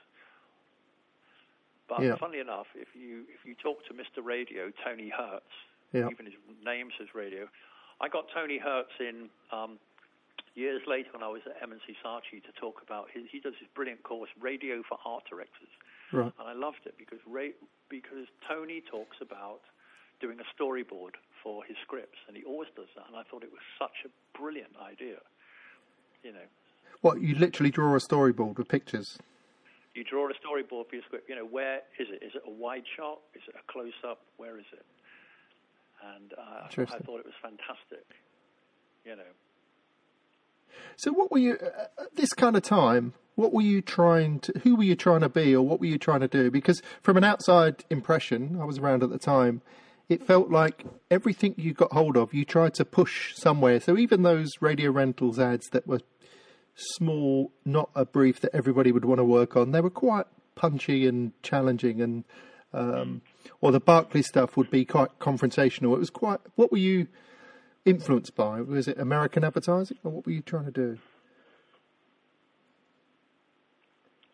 But yeah. funnily enough, if you if you talk to Mister Radio, Tony Hertz, yeah. even his name says radio. I got Tony Hertz in um, years later when I was at M and C Saatchi to talk about his. He does this brilliant course, Radio for Art Directors, right. and I loved it because Ray, because Tony talks about doing a storyboard for his scripts, and he always does that. And I thought it was such a brilliant idea, you know. What, you literally draw a storyboard with pictures? You draw a storyboard for your script. You know, where is it? Is it a wide shot? Is it a close-up? Where is it? And uh, I thought it was fantastic, you know. So what were you, at this kind of time, what were you trying to, who were you trying to be, or what were you trying to do? Because from an outside impression, I was around at the time, it felt like everything you got hold of, you tried to push somewhere. So even those Radio Rentals ads that were small, not a brief that everybody would want to work on, they were quite punchy and challenging, and um, or the Barclays stuff would be quite confrontational. It was quite, what were you influenced by? Was it American advertising, or what were you trying to do?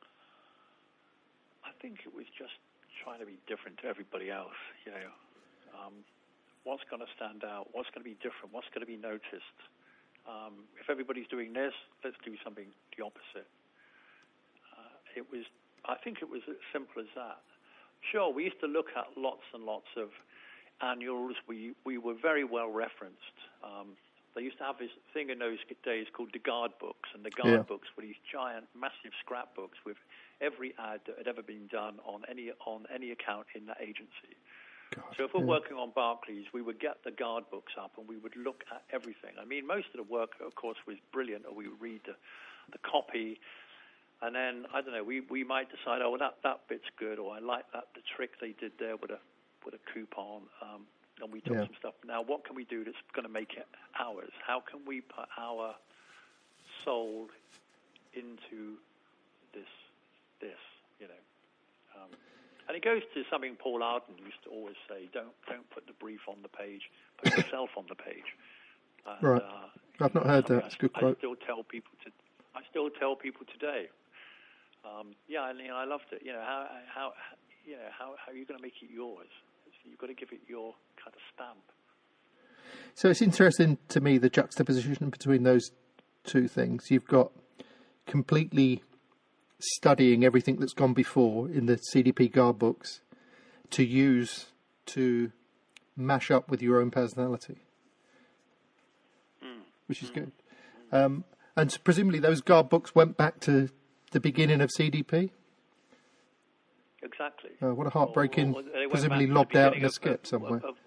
think it was just trying to be different to everybody else. You know, um, what's going to stand out? What's going to be different? What's going to be noticed? Um, if everybody's doing this, let's do something the opposite. Uh, it was, I think, it was as simple as that. Sure, we used to look at lots and lots of annuals. We we were very well referenced. Um, They used to have this thing in those days called the guard books, and the guard Yeah. books were these giant, massive scrapbooks with every ad that had ever been done on any on any account in that agency. God, so if we're yeah. working on Barclays, we would get the guard books up and we would look at everything. I mean, most of the work, of course, was brilliant, or we would read the, the copy, and then, I don't know, we, we might decide, oh, well, that, that bit's good, or I like that, the trick they did there with a, with a coupon. Um, And we took Yeah. some stuff. Now, what can we do that's going to make it ours? How can we put our soul into this, this, you know? Um, and it goes to something Paul Arden used to always say: don't don't put the brief on the page, put yourself on the page. And, Right. Uh, I've not heard that. I, It's a good I quote. still tell people to. I still tell people today. Um, yeah, and you know, I loved it. You know, how how you know how how are you going to make it yours? You've got to give it your kind of stamp. So it's interesting to me, the juxtaposition between those two things. You've got completely studying everything that's gone before in the C D P guard books to use to mash up with your own personality, Mm. which is Mm. good. Um, and presumably those guard books went back to the beginning of C D P? Exactly. Oh, what a heartbreaking, Or- or they went presumably back to the lobbed out in beginning a of- skip of- somewhere. of-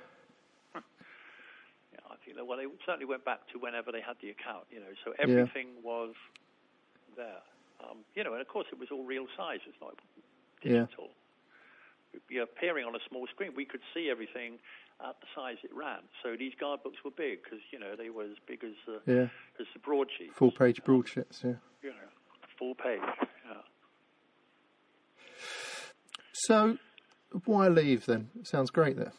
yeah, I think that, well, they certainly went back to whenever they had the account, you know, so everything was there. Um, you know, and of course it was all real size. It's not digital. Yeah. Appearing on a small screen, we could see everything at the size it ran. So these guard books were big because, you know, they were as big as, uh, Yeah. as the broadsheets. Full-page Um, broadsheets, yeah. You know, full page, yeah. So, why leave then? It sounds great there.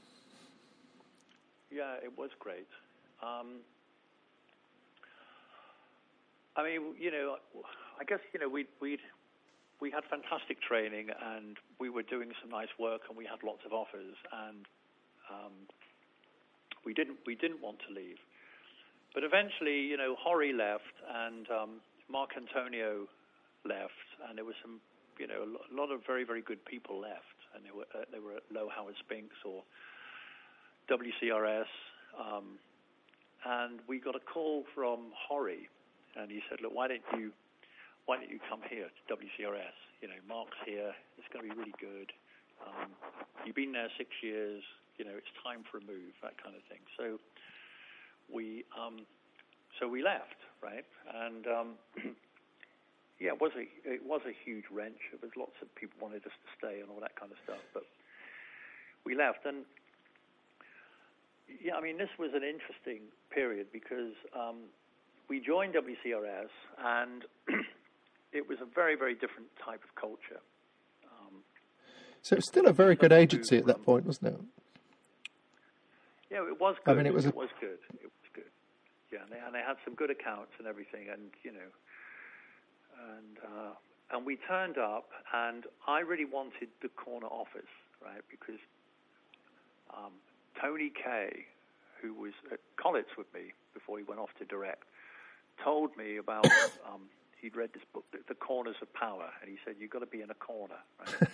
Yeah, it was great. Um, I mean, you know, I guess, you know, we we we had fantastic training and we were doing some nice work and we had lots of offers and um, we didn't we didn't want to leave. But eventually, you know, Horry left and um, Mark Antonio left, and there was some, you know, a lot of very very good people left, and they were uh, they were at Low Howard Spinks or W C R S, um, and we got a call from Horry, and he said, "Look, why don't you, why don't you come here to W C R S? You know, Mark's here. It's going to be really good. Um, you've been there six years. You know, it's time for a move, that kind of thing." So we, um, so we left, right? And um, yeah, it was a it was a huge wrench. There was lots of people wanted us to stay and all that kind of stuff, but we left. And yeah, I mean, this was an interesting period because um, we joined W C R S, and it was a very, very different type of culture. Um, So it's still a very good agency at that point, wasn't it? Yeah, it was good. I mean, it was, it a... was good. It was good. Yeah, and they, and they had some good accounts and everything, and you know, and uh, and we turned up, and I really wanted the corner office, right? Because um, Tony Kay, who was at College with me before he went off to direct, told me about. Um, he'd read this book, The Corners of Power, and he said, "You've got to be in a corner." Right?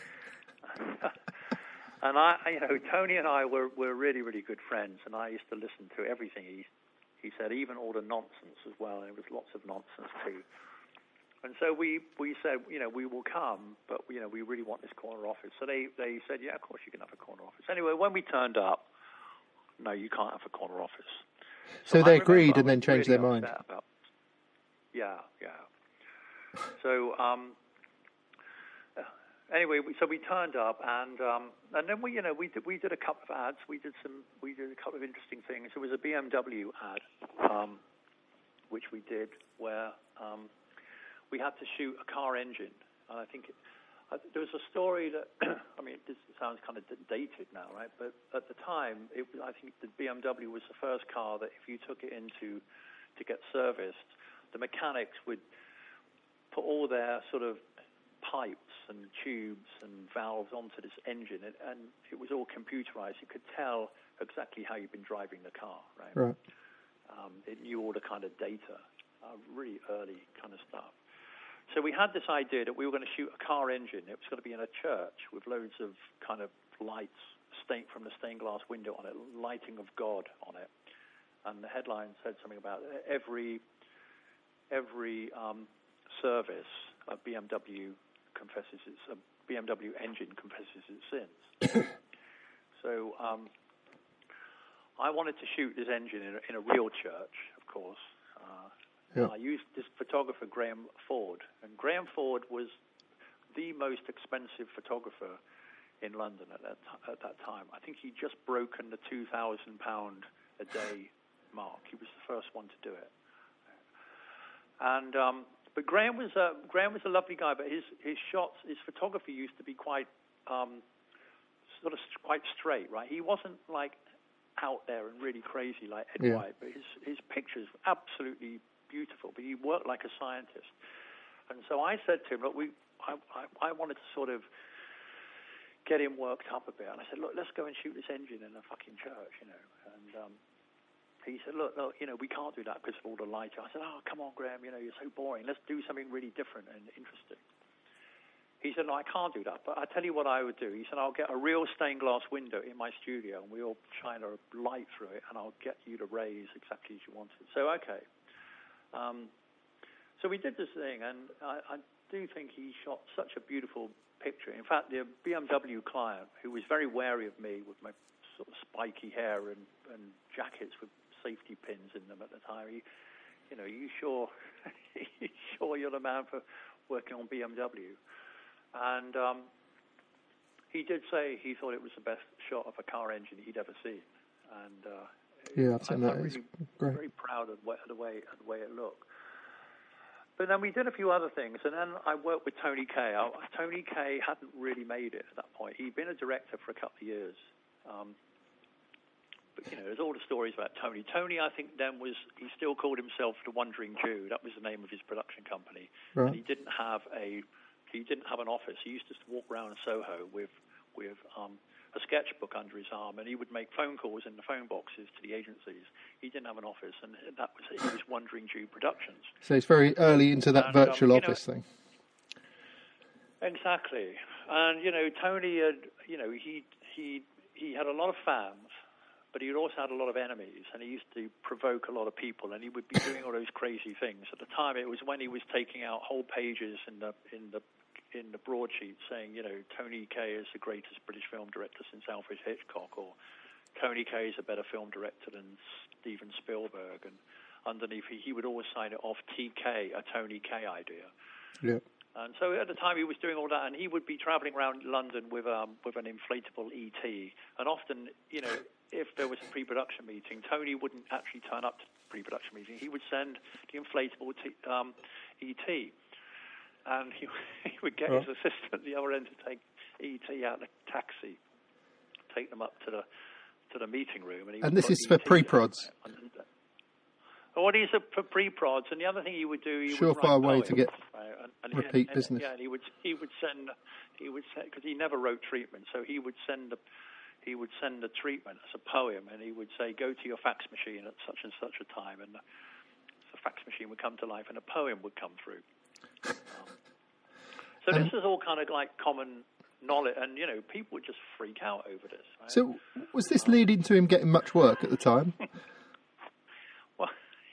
And I, you know, Tony and I were, were really, really good friends, and I used to listen to everything he he said, even all the nonsense as well. And there was lots of nonsense too. And so we, we said, you know, we will come, but you know, we really want this corner office. So they, they said, yeah, of course you can have a corner office. Anyway, when we turned up, no, you can't have a corner office. So, so they agreed and then changed really their mind. About, yeah, yeah. So. Um, Anyway, we, so we turned up, and um, and then we, you know, we did, we did a couple of ads. We did some, we did a couple of interesting things. There was a B M W ad, um, which we did, where um, we had to shoot a car engine. And I think it, uh, there was a story that, I mean, this sounds kind of dated now, right? But at the time, it, I think the B M W was the first car that if you took it into to get serviced, the mechanics would put all their sort of pipes and tubes and valves onto this engine, and, and it was all computerized. You could tell exactly how you've been driving the car, right? Right. Um, it knew all the kind of data, uh, really early kind of stuff. So we had this idea that we were going to shoot a car engine. It was going to be in a church with loads of kind of lights stained from the stained glass window on it, lighting of God on it. And the headline said something about every every um, service a B M W confesses its a B M W engine confesses its sins. So um, I wanted to shoot this engine in a, in a real church, of course. Uh, Yeah. I used this photographer, Graham Ford. And Graham Ford was the most expensive photographer in London at that, t- at that time. I think he'd just broken the two thousand pounds a day mark. He was the first one to do it. And um, but Graham was a Graham was a lovely guy, but his his shots, his photography used to be quite um, sort of quite straight, right? He wasn't like out there and really crazy like Ed Yeah. White, but his his pictures were absolutely beautiful. But he worked like a scientist, and so I said to him, look, we I I, I wanted to sort of get him worked up a bit, and I said, look, let's go and shoot this engine in a fucking church, you know, and. Um, He said, look, look, you know, we can't do that because of all the lighting. I said, oh, come on, Graham, you know, you're so boring. Let's do something really different and interesting. He said, no, I can't do that, but I tell you what I would do. He said, I'll get a real stained glass window in my studio, and we'll shine a light through it, and I'll get you to raise exactly as you wanted. So, okay. Um, so we did this thing, and I, I do think he shot such a beautiful picture. In fact, the B M W client, who was very wary of me with my sort of spiky hair and, and jackets with safety pins in them at the time. He, you know, you sure, you sure you're the man for working on B M W? And um, he did say he thought it was the best shot of a car engine he'd ever seen. And uh, yeah, I've seen I'm, that. I'm It's really great. very proud of the way, of the way of the way it looked. But then we did a few other things, and then I worked with Tony Kaye. I, Tony Kaye hadn't really made it at that point. He'd been a director for a couple of years. Um, But, you know, there's all the stories about Tony. Tony, I think, then was, he still called himself the Wandering Jew. That was the name of his production company. Right. And he didn't have a, he didn't have an office. He used to walk around Soho with, with um, a sketchbook under his arm, and he would make phone calls in the phone boxes to the agencies. He didn't have an office, and that was, he was Wandering Jew Productions. So it's very early into that And, um, virtual you office know, thing. Exactly. And, you know, Tony had, you know, he, he, he had a lot of fans, but he also had a lot of enemies, and he used to provoke a lot of people, and he would be doing all those crazy things. At the time, it was when he was taking out whole pages in the in the in the broadsheet saying, you know, Tony Kaye is the greatest British film director since Alfred Hitchcock, or Tony Kaye is a better film director than Steven Spielberg, and underneath he, he would always sign it off T K, a Tony Kaye idea. Yeah. And so at the time he was doing all that, and he would be traveling around London with um with an inflatable E T, and often, you know, if there was a pre-production meeting, Tony wouldn't actually turn up to the pre-production meeting. He would send the inflatable t- um, E T, and he, he would get oh. his assistant at the other end to take E T out of the taxi, take them up to the to the meeting room. And, he And would this put is for E T pre-prods. Well, these are for pre-prods, and the other thing he would do, he would Surefire write way poems, to get right? and, and, repeat and, business. Yeah, and he would he would send he would send because he never wrote treatment, so he would send a he would send a treatment as a poem, and he would say, "Go to your fax machine at such and such a time," and the, the fax machine would come to life, and a poem would come through. Um, so um, this is all kind of like common knowledge, and you know, people would just freak out over this. Right? So was this leading to him getting much work at the time? Well,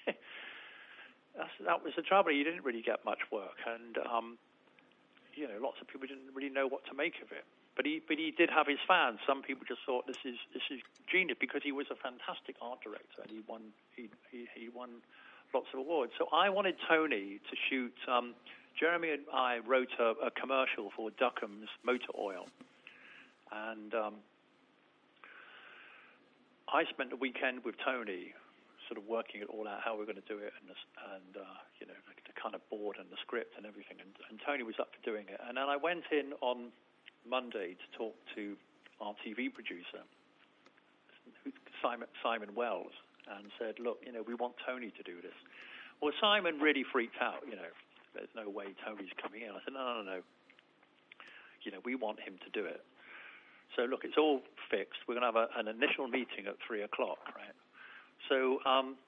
that's, that was the trouble. He didn't really get much work, and um, you know, lots of people didn't really know what to make of it. But he, but he did have his fans. Some people just thought this is this is genius because he was a fantastic art director, and he won he he, he won lots of awards. So I wanted Tony to shoot. Um, Jeremy and I wrote a, a commercial for Duckham's motor oil, and um, I spent the weekend with Tony, sort of working it all out, how we're going to do it, and, this, and uh, you know, the, the kind of board and the script and everything. And, and Tony was up for doing it. And then I went in on Monday to talk to our T V producer, Simon, Simon Wells, and said, look, you know, we want Tony to do this. Well, Simon really freaked out, you know. There's no way Tony's coming in. I said, no, no, no, no. you know, we want him to do it. So look, it's all fixed. We're going to have a, an initial meeting at three o'clock, right? So um,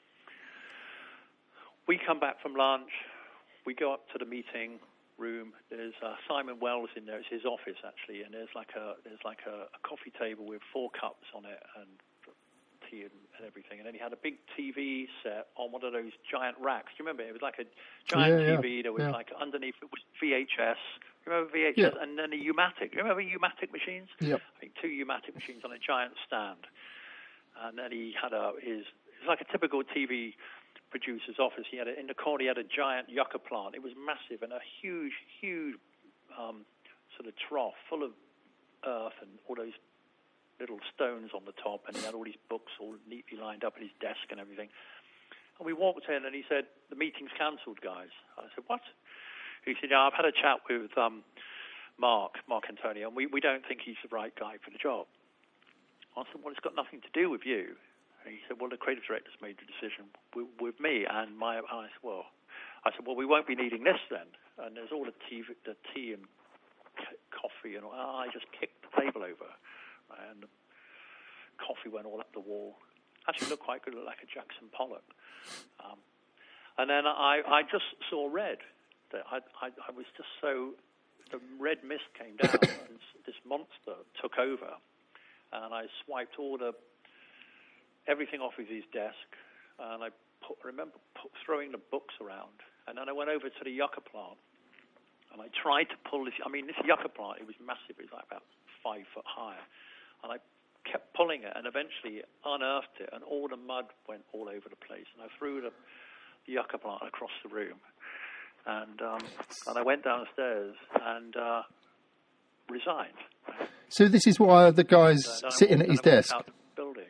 we come back from lunch. We go up to the meeting room. There's uh, Simon Wells in there. It's his office actually, and there's like a there's like a, a coffee table with four cups on it and tea and, and everything. And then he had a big T V set on one of those giant racks. Do you remember? It was like a giant yeah, T V. Yeah, there was yeah. like underneath it was V H S. You remember V H S? Yeah. And then a U-matic. You remember U-matic machines? Yep. I think two U-matic machines on a giant stand. And then he had a his it was like a typical T V producer's office. He had a, in the corner he had a giant yucca plant. It was massive and a huge, huge um, sort of trough full of earth and all those little stones on the top. And he had all these books all neatly lined up at his desk and everything. And we walked in and he said, "The meeting's cancelled, guys." I said, "What?" He said, "Yeah, I've had a chat with um, Mark, Mark Antonio, and we, we don't think he's the right guy for the job." I said, "Well, it's got nothing to do with you." And he said, "Well, the creative director's made the decision with, with me and my." And I said, "Well," I said, "Well, we won't be needing this then." And there's all the tea, the tea and c- coffee, and all. I just kicked the table over, and the coffee went all up the wall. Actually, looked quite good, looked like a Jackson Pollock. Um, and then I, I just saw red. I, I, I was just so the red mist came down, and this monster took over, and I swiped all the. everything off of his desk, and I put, remember put, throwing the books around. And then I went over to the yucca plant, and I tried to pull this. I mean, this yucca plant, it was massive. It was like about five foot high. And I kept pulling it, and eventually unearthed it, and all the mud went all over the place. And I threw the, the yucca plant across the room. And, um, and I went downstairs and uh, resigned. So this is why the guy's and, uh, sitting at his desk. Out the building.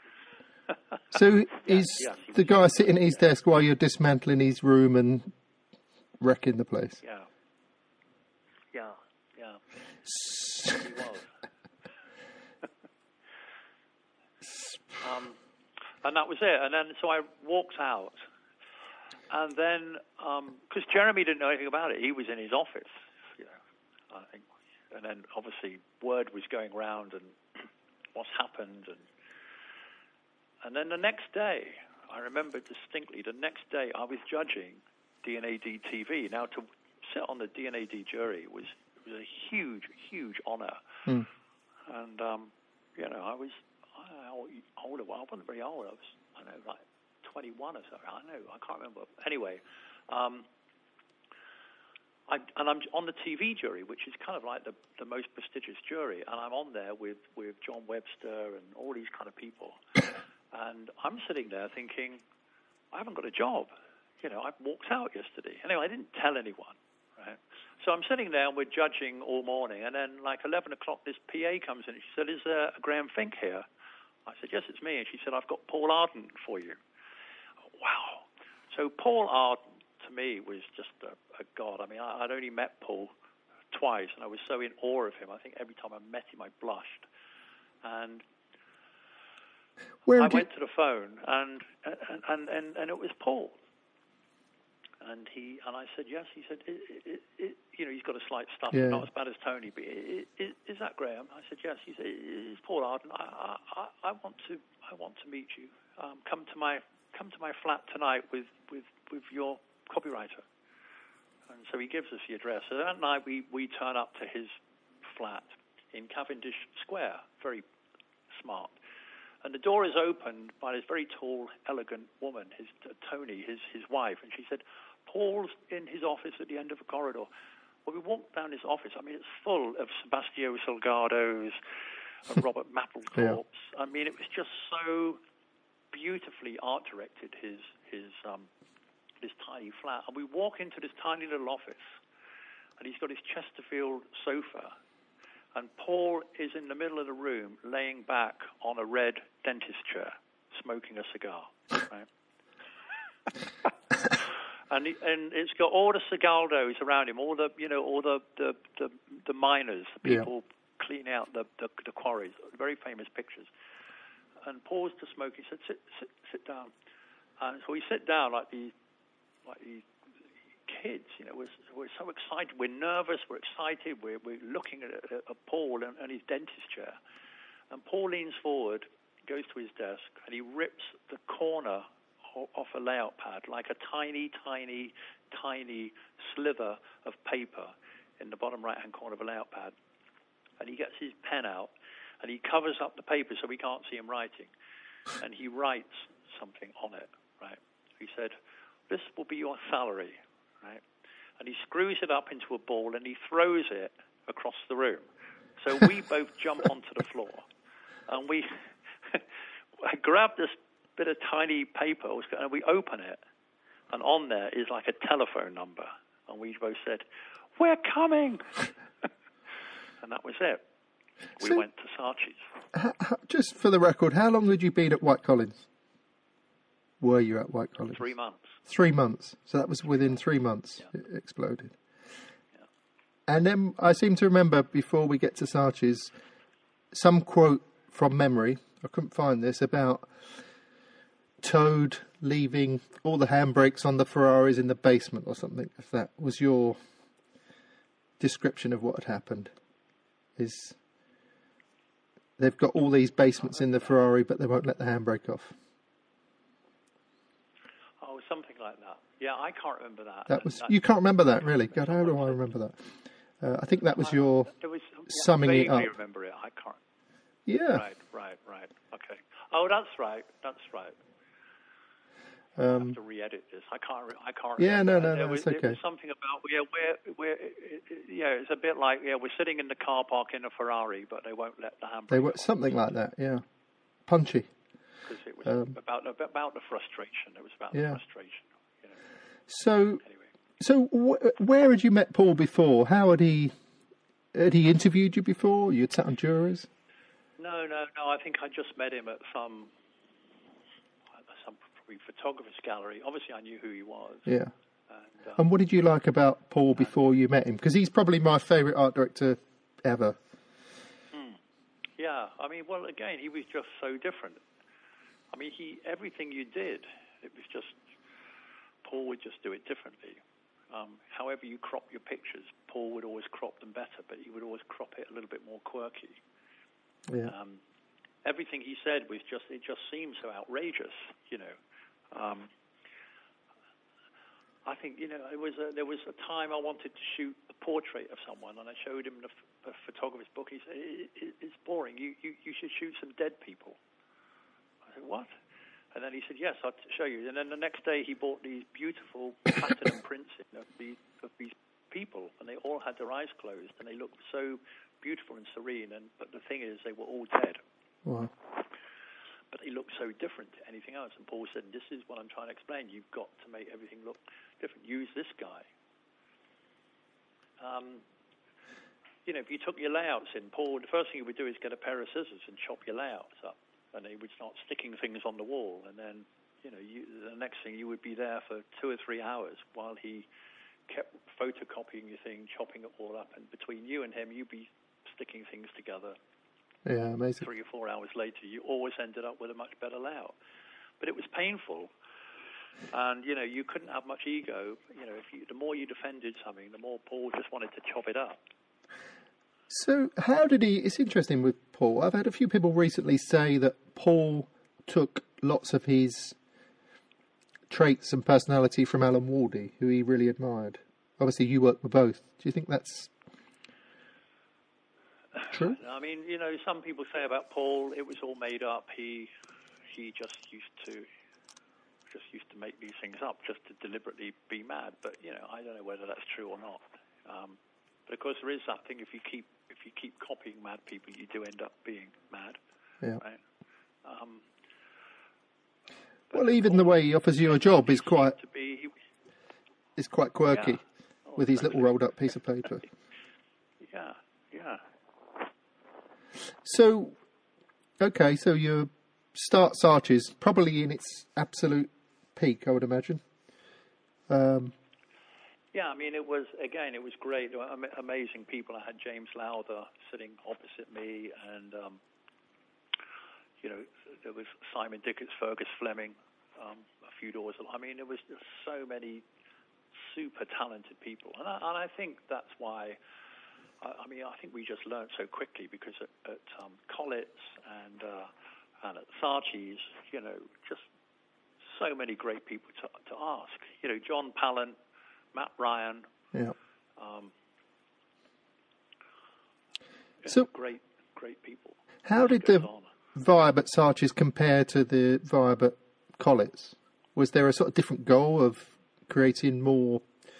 So is yes, the guy sitting at his desk while you're dismantling his room and wrecking the place? Yeah. Yeah, yeah. He was. um, and that was it. And then, so I walked out. And then, because um, Jeremy didn't know anything about it, he was in his office, you know, I think. And then, obviously, word was going around and what's happened. And and then the next day, I remember distinctly, the next day I was judging D N A D T V. Now, to sit on the D N A D jury was, was a huge, huge honor. Mm. And, um, you know, I was I don't know, older. Well, I wasn't very old. I was, I don't know, like twenty-one or so. I don't know. I can't remember. Anyway, um, I, and I'm on the T V jury, which is kind of like the, the most prestigious jury. And I'm on there with, with John Webster and all these kind of people. And I'm sitting there thinking, I haven't got a job. You know, I walked out yesterday. Anyway, I didn't tell anyone, right? So I'm sitting there and we're judging all morning. And then like eleven o'clock, this P A comes in and she said, "Is there a Graham Fink here?" I said, "Yes, it's me." And she said, "I've got Paul Arden for you." Wow. So Paul Arden, to me, was just a, a god. I mean, I, I'd only met Paul twice, and I was so in awe of him. I think every time I met him, I blushed. And Where I did... went to the phone, and and, and, and and it was Paul. And he and I said, "Yes." He said, it, it, it, "You know, he's got a slight stutter, Yeah. not as bad as Tony, but it, it, is that Graham?" I said, "Yes." He said, "It's Paul Arden. I, I, I want to I want to meet you. Um, come to my come to my flat tonight with, with, with your copywriter." And so he gives us the address. So that night we, we turn up to his flat in Cavendish Square, very smart. And the door is opened by this very tall, elegant woman, his uh, Tony, his his wife. And she said, "Paul's in his office at the end of the corridor." Well, we walked down his office. I mean, it's full of Sebastião Salgados, and Robert Mapplethorpe's. Yeah. I mean, it was just so beautifully art directed, his his um, this tiny flat. And we walk into this tiny little office, and he's got his Chesterfield sofa. And Paul is in the middle of the room, laying back on a red dentist chair, smoking a cigar. Right? and he, and it's got all the Segaldos around him, all the you know, all the the, the, the miners, the people yeah. cleaning out the, the the quarries, very famous pictures. And Paul's to smoke. He said, "Sit sit sit down." And so we sit down like the like the kids, you know, we're, we're so excited. We're nervous. We're excited. We're, we're looking at, at, at Paul and, and his dentist chair. And Paul leans forward, goes to his desk, and he rips the corner off a layout pad, like a tiny, tiny, tiny slither of paper in the bottom right-hand corner of a layout pad. And he gets his pen out, and he covers up the paper so we can't see him writing. And he writes something on it, right? He said, "This will be your salary," right? And he screws it up into a ball, and he throws it across the room. So we both jump onto the floor, and we grab this bit of tiny paper, and we open it, and on there is like a telephone number. And we both said, "We're coming." And that was it. We so, went to Saatchi's. How, how, just for the record, how long had you been at White Collins? Were you at White Collins? Three months. Three months. So that was within three months yeah. it exploded. Yeah. And then I seem to remember, before we get to Saatchi's, some quote from memory, I couldn't find this, about Toad leaving all the handbrakes on the Ferraris in the basement or something, if that was your description of what had happened. Is they've got all these basements in the Ferrari, but they won't let the handbrake off. Oh, something like that. Yeah, I can't remember that. That was you can't remember that, really? God, how do I remember that? Uh, I think that was your I, was, summing it up. I remember it. I can't. Yeah. Right, right, right. Okay. Oh, that's right. That's right. Um, I have to re-edit this. I can't. Re- I can't. Yeah, no, no, there no, was, it's okay. There was something about yeah, we're, we're, yeah, it's a bit like yeah, we're sitting in the car park in a Ferrari, but they won't let the handbrake. They were something like that. Yeah, punchy. Because it was um, about about the frustration. It was about yeah. the frustration. You know. So, anyway. so wh- where had you met Paul before? How had he had he interviewed you before? You'd sat on juries? No, no, no. I think I just met him at some. some photographer's gallery. Obviously, I knew who he was. Yeah. And, um, and what did you like about Paul before you met him? Because he's probably my favourite art director ever. Hmm. Yeah. I mean, well, again, he was just so different. I mean, he everything you did, it was just Paul would just do it differently. Um, however you crop your pictures, Paul would always crop them better, but he would always crop it a little bit more quirky. Yeah. Um, everything he said was just, it just seemed so outrageous, you know. Um, I think, you know, it was a, there was a time I wanted to shoot a portrait of someone, and I showed him the, f- the photographer's book. He said, it, it, it's boring. You, you, you should shoot some dead people. I said, what? And then he said, yes, I'll show you. And then the next day he bought these beautiful platinum prints of these, of these people, and they all had their eyes closed, and they looked so beautiful and serene. And but the thing is, they were all dead. Wow. But they look so different to anything else. And Paul said, this is what I'm trying to explain. You've got to make everything look different. Use this guy. Um, you know, if you took your layouts in, Paul, the first thing he would do is get a pair of scissors and chop your layouts up. And he would start sticking things on the wall. And then, you know, you, the next thing you would be there for two or three hours while he kept photocopying your thing, chopping it all up. And between you and him, you'd be sticking things together. Yeah, amazing. Three or four hours later, you always ended up with a much better layout. But it was painful, and you know you couldn't have much ego. You know, if you, the more you defended something, the more Paul just wanted to chop it up. So, how did he? It's interesting with Paul. I've had a few people recently say that Paul took lots of his traits and personality from Alan Waldie, who he really admired. Obviously, you work with both. Do you think that's true? I mean, you know, some people say about Paul, it was all made up. He he just used to just used to make these things up, just to deliberately be mad. But you know, I don't know whether that's true or not. Um, but of course, there is that thing. If you keep if you keep copying mad people, you do end up being mad. Yeah. Right? Um, well, even Paul, the way he offers you a job is quite to be, he, is quite quirky, yeah. oh, with his little rolled up piece of paper. yeah, yeah. So, okay, so your start Saatchi's probably in its absolute peak, I would imagine. Um, yeah, I mean, it was, again, it was great. Amazing people. I had James Lowther sitting opposite me, and, um, you know, there was Simon Dickens, Fergus Fleming, um, a few doors. I mean, there was just so many super talented people. And I, and I think that's why, I, I mean, I think we just learned so quickly because at, at um, Collitz and, uh, and at Saatchi's, you know, just so many great people to, to ask. You know, John Pallant, Matt Ryan. Yeah. Um, so great, great people. How did the on. vibe at Saatchi's compare to the vibe at Collitz? Was there a sort of different goal of creating more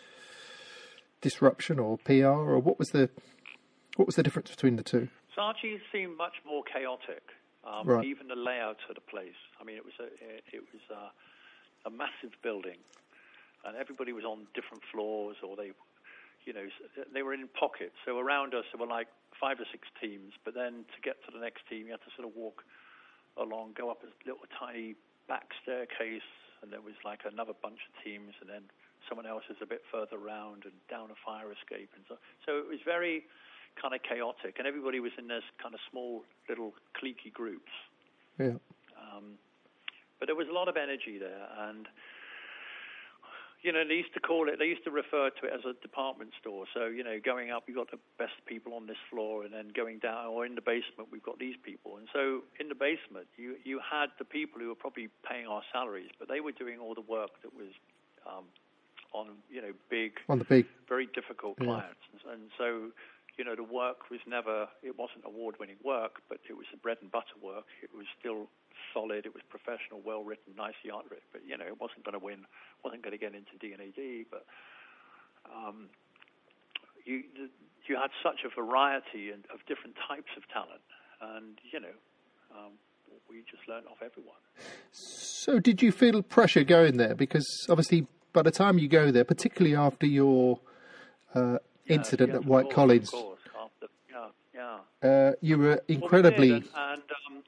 disruption or P R, or what was the what was the difference between the two? Saatchi's seemed much more chaotic. Um, right. Even the layout of the place. I mean, it was a it was a, a massive building, and everybody was on different floors, or they, you know, they were in pockets. So around us there were like five or six teams, but then to get to the next team, you had to sort of walk along, go up a little tiny back staircase, and there was like another bunch of teams, and then someone else is a bit further around and down a fire escape, and so so it was very kind of chaotic, and everybody was in this kind of small little cliquey groups. Yeah. Um, but there was a lot of energy there, and you know, they used to call it, they used to refer to it as a department store. So, you know, going up, you've got the best people on this floor, and then going down, or in the basement, we've got these people. And so in the basement, you, you had the people who were probably paying our salaries, but they were doing all the work that was um, on, you know, big, on the big, very difficult yeah. clients. And, and so, you know, the work was never, it wasn't award-winning work, but it was the bread and butter work. It was still solid, it was professional, well-written, nicely art-written, but, you know, it wasn't going to win, wasn't going to get into D and A D, but um, you you had such a variety of different types of talent, and, you know, um, we just learned off everyone. So did you feel pressure going there? Because obviously by the time you go there, particularly after your uh, yeah, incident yes, at White course, Collins, of course, after, yeah, yeah. Uh, you were incredibly... Well, we did, and, and, um,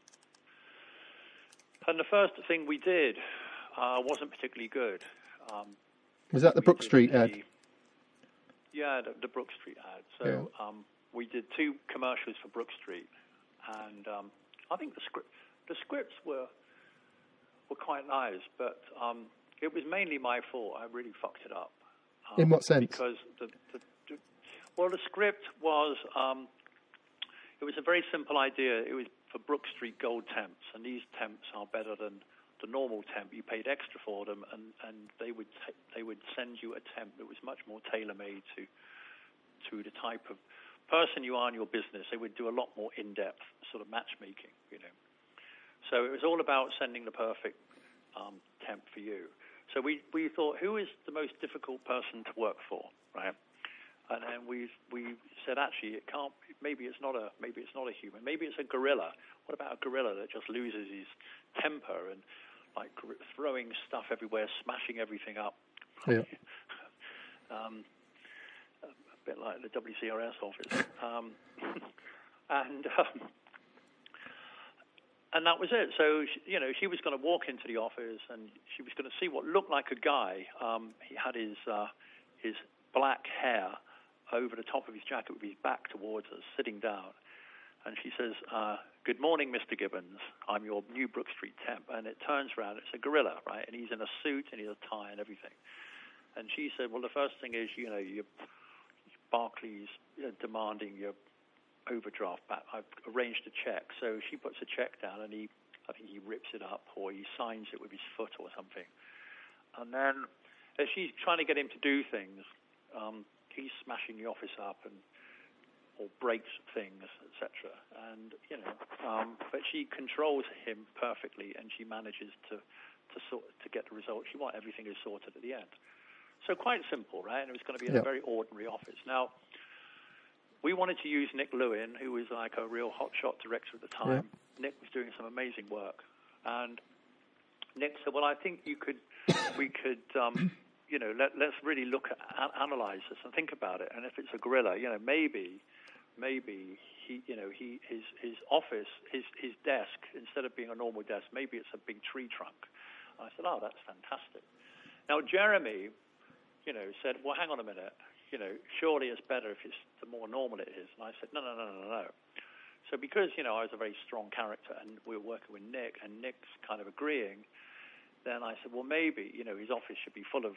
and the first thing we did uh, wasn't particularly good. Um, was that the Brook Street a, ad? Yeah, the, the Brook Street ad. So yeah. um, we did two commercials for Brook Street, and um, I think the script, the scripts were were quite nice, but um, it was mainly my fault. I really fucked it up. Um, In what sense? Because the, the, the well, the script was um, it was a very simple idea. It was for Brook Street Gold temps, and these temps are better than the normal temp. You paid extra for them, and, and they would t- they would send you a temp that was much more tailor-made to to the type of person you are in your business. They would do a lot more in-depth sort of matchmaking, you know. So it was all about sending the perfect um, temp for you. So we, we thought, who is the most difficult person to work for, right? And then we we said, actually, it can't. Maybe it's not a maybe it's not a human. Maybe it's a gorilla. What about a gorilla that just loses his temper and like throwing stuff everywhere, smashing everything up? Yeah. um, a bit like the W C R S office. Um, and um, and that was it. So she, you know, she was going to walk into the office and she was going to see what looked like a guy. Um, he had his uh, his black hair over the top of his jacket with his back towards us, sitting down. And she says, uh, good morning, Mister Gibbons. I'm your new Brook Street temp. And it turns around, it's a gorilla, right? And he's in a suit and he's a tie and everything. And she said, well, the first thing is, you know, you Barclays you know, demanding your overdraft back. I've arranged a check. So she puts a check down and he, I think he rips it up or he signs it with his foot or something. And then as she's trying to get him to do things, um, he's smashing the office up and or breaks things, et cetera. And you know, um, but she controls him perfectly, and she manages to to sort to get the result she wants. Everything is sorted at the end. So quite simple, right? And it was going to be in yep. a very ordinary office. Now, we wanted to use Nick Lewin, who was like a real hotshot director at the time. Yep. Nick was doing some amazing work, and Nick said, "Well, I think you could, we could." Um, You know, let, let's really look at, analyze this and think about it. And if it's a gorilla, you know, maybe, maybe he, you know, he his his office, his his desk, instead of being a normal desk, maybe it's a big tree trunk. And I said, oh, that's fantastic. Now Jeremy, you know, said, well, hang on a minute. You know, surely it's better if it's the more normal it is. And I said, no, no, no, no, no. So because you know I was a very strong character, and we were working with Nick, and Nick's kind of agreeing. Then I said, well, maybe, you know, his office should be full of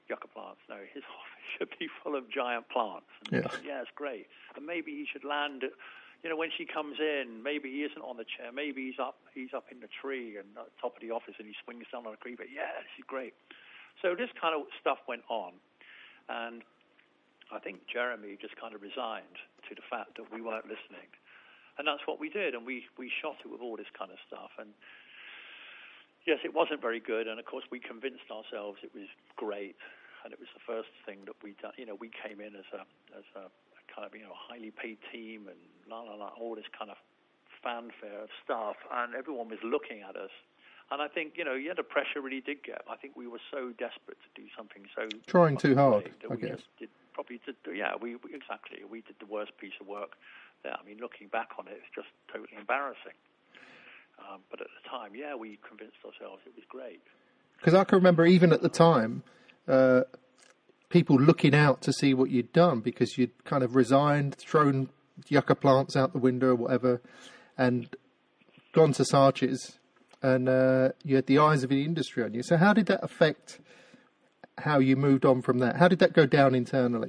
yucca plants. No, his office should be full of giant plants. And Yeah. yeah, it's great. And maybe he should land, you know, when she comes in, maybe he isn't on the chair. Maybe he's up he's up in the tree and at the top of the office and he swings down on a tree. But yeah, this is great. So this kind of stuff went on. And I think Jeremy just kind of resigned to the fact that we weren't listening. And that's what we did. And we, we shot it with all this kind of stuff. And yes, it wasn't very good. And, of course, we convinced ourselves it was great. And it was the first thing that we done. You know, we came in as a as a, a kind of, you know, highly paid team and la, la, la, all this kind of fanfare of stuff. And everyone was looking at us. And I think, you know, yeah, the pressure really did get. I think we were so desperate to do something so... Trying too hard, that I we guess. Just did, probably did, yeah, we, we exactly. We did the worst piece of work there. I mean, looking back on it, it's just totally embarrassing. Um, but at the time, yeah, we convinced ourselves it was great. Because I can remember even at the time, uh, people looking out to see what you'd done because you'd kind of resigned, thrown yucca plants out the window or whatever, and gone to Saatchi's, and uh, you had the eyes of the industry on you. So how did that affect how you moved on from that? How did that go down internally?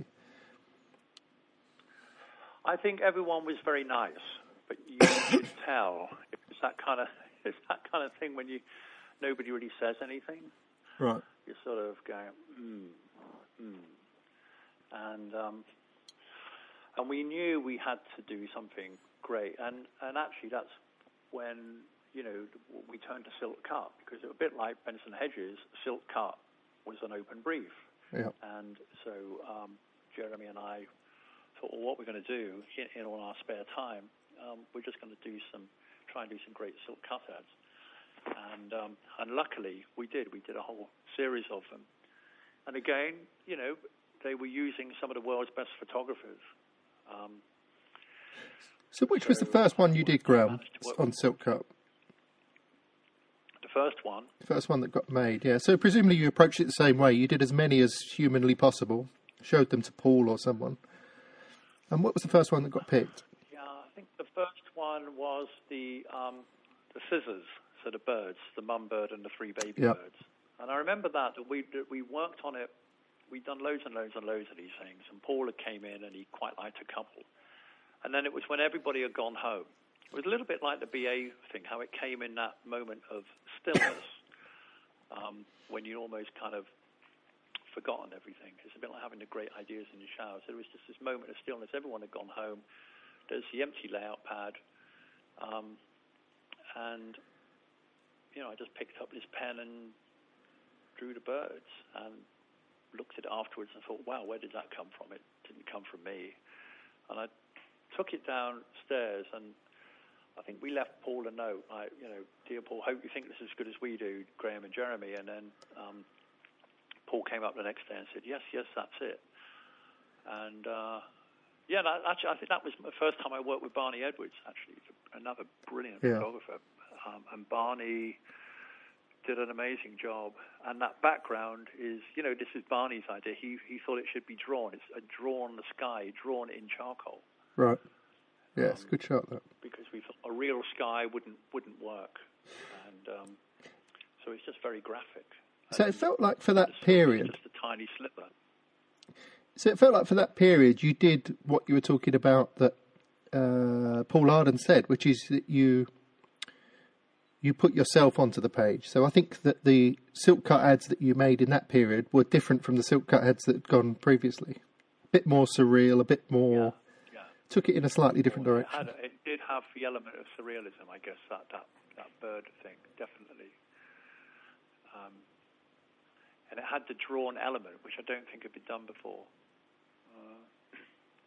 I think everyone was very nice, but you could tell it's that kind of it's that kind of thing when you nobody really says anything. Right. You're sort of going, hmm, hmm, and um, and we knew we had to do something great, and and actually that's when you know we turned to Silk Cut, because it was a bit like Benson Hedges. Silk Cut was an open brief, Yeah. and so um, Jeremy and I thought, well, what we're going to do in, in all our spare time, um, we're just going to do some, try and do some great Silk Cut ads. And um, and luckily we did. We did a whole series of them. And again, you know, they were using some of the world's best photographers. Um, So which so was the first one you did, Graham, managed to work on with- Silk Cut? The first one, The first one that got made, yeah. So presumably you approached it the same way. You did as many as humanly possible, showed them to Paul or someone. And what was the first one that got picked? yeah, I think the first one was the um, the scissors, so the birds, the mum bird and the three baby Yep. birds. And I remember that, that we that we worked on it. We'd done loads and loads and loads of these things, and Paul had came in and he quite liked a couple. And then it was when everybody had gone home. It was a little bit like the B A thing, how it came in that moment of stillness, um, when you almost kind of forgotten everything. It's a bit like having the great ideas in your shower. So there was just this moment of stillness. Everyone had gone home. There's the empty layout pad. Um, and, you know, I just picked up this pen and drew the birds and looked at it afterwards and thought, wow, where did that come from? It didn't come from me. And I took it downstairs, and I think we left Paul a note, like, you know, dear Paul, hope you think this is as good as we do, Graham and Jeremy. And then um, Paul came up the next day and said, yes, yes, that's it. And, uh, yeah, that, actually, I think that was the first time I worked with Barney Edwards, actually, another brilliant Yeah. photographer. Um, and Barney did an amazing job. And that background is, you know, this is Barney's idea. He he thought it should be drawn. It's a drawn sky, drawn in charcoal. Right. Yes, good shot, that. Because we thought a real sky wouldn't wouldn't work. And um, so it's just very graphic. So it felt like for that It's period, just a tiny sliver. so it felt like for that period you did what you were talking about that uh, Paul Arden said, which is that you you put yourself onto the page. So I think that the Silk Cut ads that you made in that period were different from the Silk Cut ads that had gone previously. A bit more surreal, a bit more... Yeah. Took it in a slightly different Well, it, direction. had, it did have the element of surrealism, I guess, that, that, that bird thing, definitely. Um, and it had the drawn element, which I don't think had been done before. Uh,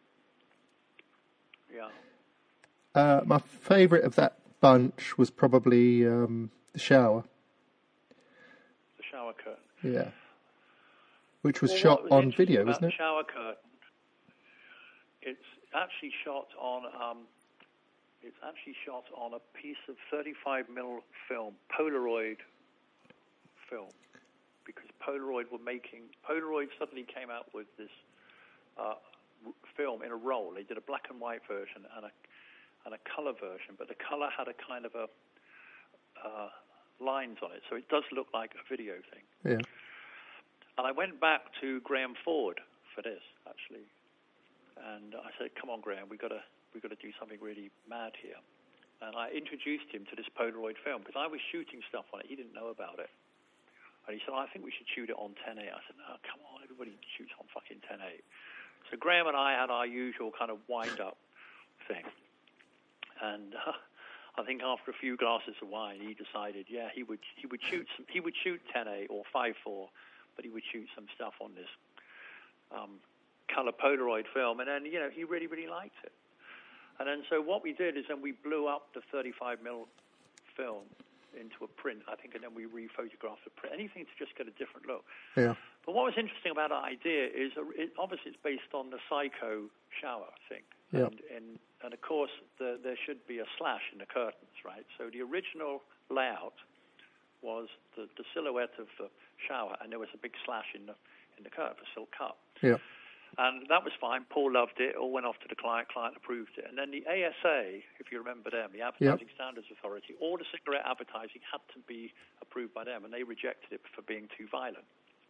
yeah. Uh, my favourite of that bunch was probably um, the shower. The shower curtain. Yeah. Which was Well, shot what was on interesting video, about wasn't it? The shower curtain. It's actually shot on. Um, it's actually shot on a piece of thirty-five millimeter film, Polaroid film, because Polaroid were making. Polaroid suddenly came out with this uh, film in a roll. They did a black and white version and a and a color version, but the color had a kind of a uh, lines on it, so it does look like a video thing. Yeah. and I went back to Graham Ford for this, actually. And I said, come on, Graham, we've got to we've got to do something really mad here. And I introduced him to this Polaroid film because I was shooting stuff on it. He didn't know about it. And he said, I think we should shoot it on ten eight. I said, no, come on, everybody shoots on fucking ten eight. So Graham and I had our usual kind of wind-up thing. And uh, I think after a few glasses of wine, he decided, yeah, he would he would shoot some, he would shoot ten eight or five four, but he would shoot some stuff on this um, color Polaroid film. And then, you know, he really, really liked it. And then so what we did is then we blew up the thirty-five mil film into a print, I think, and then we rephotographed the print, anything to just get a different look. Yeah. But what was interesting about our idea is, uh, it, obviously, it's based on the Psycho shower thing. Yeah. And, and, and, of course, the, there should be a slash in the curtains, right? So the original layout was the, the silhouette of the shower, and there was a big slash in the in the curtain, a silk cut. Yeah. And that was fine. Paul loved it. All went off to the client. Client approved it. And then the A S A, if you remember them, the Advertising yep. Standards Authority, all the cigarette advertising had to be approved by them, and they rejected it for being too violent.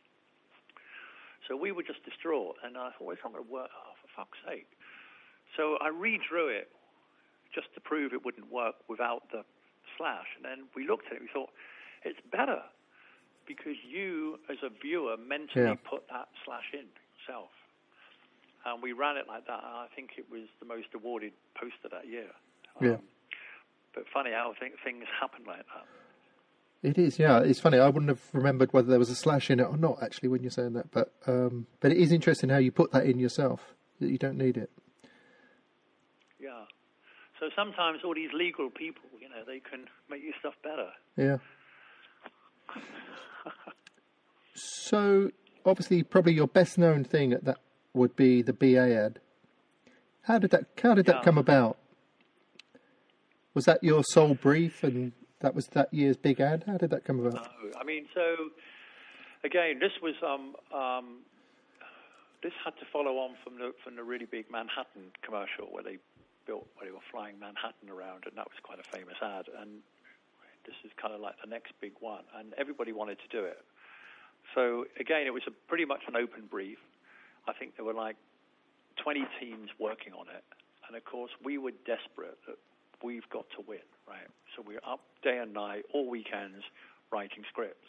So we were just distraught, and I thought, well, it's not going to work. Oh, for fuck's sake. So I redrew it just to prove it wouldn't work without the slash. And then we looked at it. We thought, it's better because you, as a viewer, mentally yeah. put that slash in yourself. And we ran it like that, and I think it was the most awarded poster that year. Um, yeah. But funny how th- things happen like that. It is, yeah. It's funny. I wouldn't have remembered whether there was a slash in it or not, actually, when you're saying that. But um, but it is interesting how you put that in yourself, that you don't need it. Yeah. So sometimes all these legal people, you know, they can make your stuff better. Yeah. So, obviously, probably your best-known thing at that would be the B A ad. How did that How did that yeah. come about? Was that your sole brief, and that was that year's big ad? How did that come about? No, I mean, so again, this was um, um, this had to follow on from the from the really big Manhattan commercial where they built where they were flying Manhattan around, and that was quite a famous ad. And this is kind of like the next big one, and everybody wanted to do it. So again, it was a pretty much an open brief. I think there were like twenty teams working on it. And, of course, we were desperate that we've got to win, right? So we were up day and night, all weekends, writing scripts.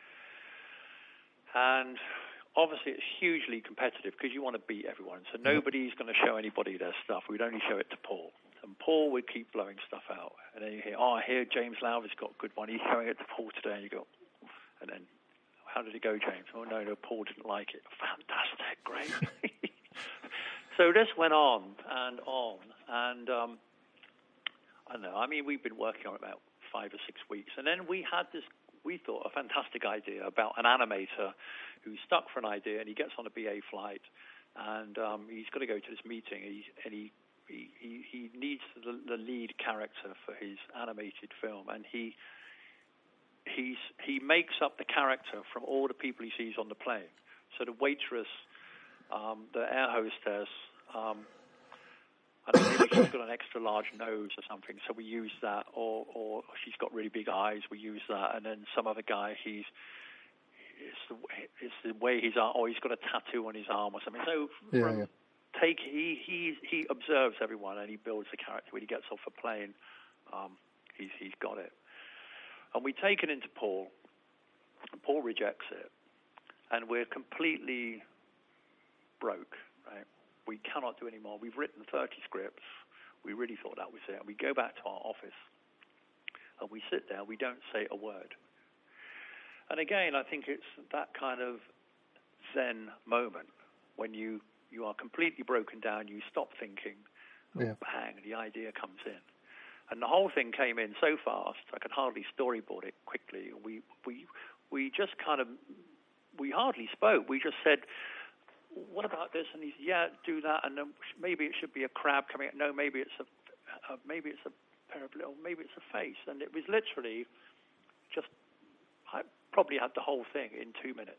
And obviously it's hugely competitive because you want to beat everyone. So nobody's going to show anybody their stuff. We'd only show it to Paul. And Paul would keep blowing stuff out. And then you hear, oh, I hear James Lowry's got a good one. He's showing it to Paul today. And you go, and then, how did it go, James? Oh, no, no, Paul didn't like it. Fantastic, great. So this went on and on. And um, I don't know, I mean, we've been working on it about five or six weeks. And then we had this, we thought, a fantastic idea about an animator who's stuck for an idea, and he gets on a B A flight, and um, he's got to go to this meeting, and, he's, and he, he, he, he needs the, the lead character for his animated film, and he he's he makes up the character from all the people he sees on the plane. So the waitress, um, the air hostess, um, I don't know, maybe she's got an extra large nose or something, so we use that, or, or she's got really big eyes, we use that, and then some other guy, he's it's the, it's the way he's, or he's got a tattoo on his arm or something. So yeah, from yeah. take he he he observes everyone and he builds the character. When he gets off a plane, um, he's he's got it. And we take it into Paul, and Paul rejects it, and we're completely broke, right? We cannot do any more. We've written thirty scripts. We really thought that was it. And we go back to our office, and we sit there. We don't say a word. And again, I think it's that kind of Zen moment when you, you are completely broken down, you stop thinking, and yeah. bang, the idea comes in. And the whole thing came in so fast, I could hardly storyboard it quickly. We we we just kind of, we hardly spoke. We just said, what about this? And he said, yeah, do that. And then maybe it should be a crab coming out. No, maybe it's a, uh, maybe it's a pair of little, maybe it's a face. And it was literally just, I probably had the whole thing in two minutes.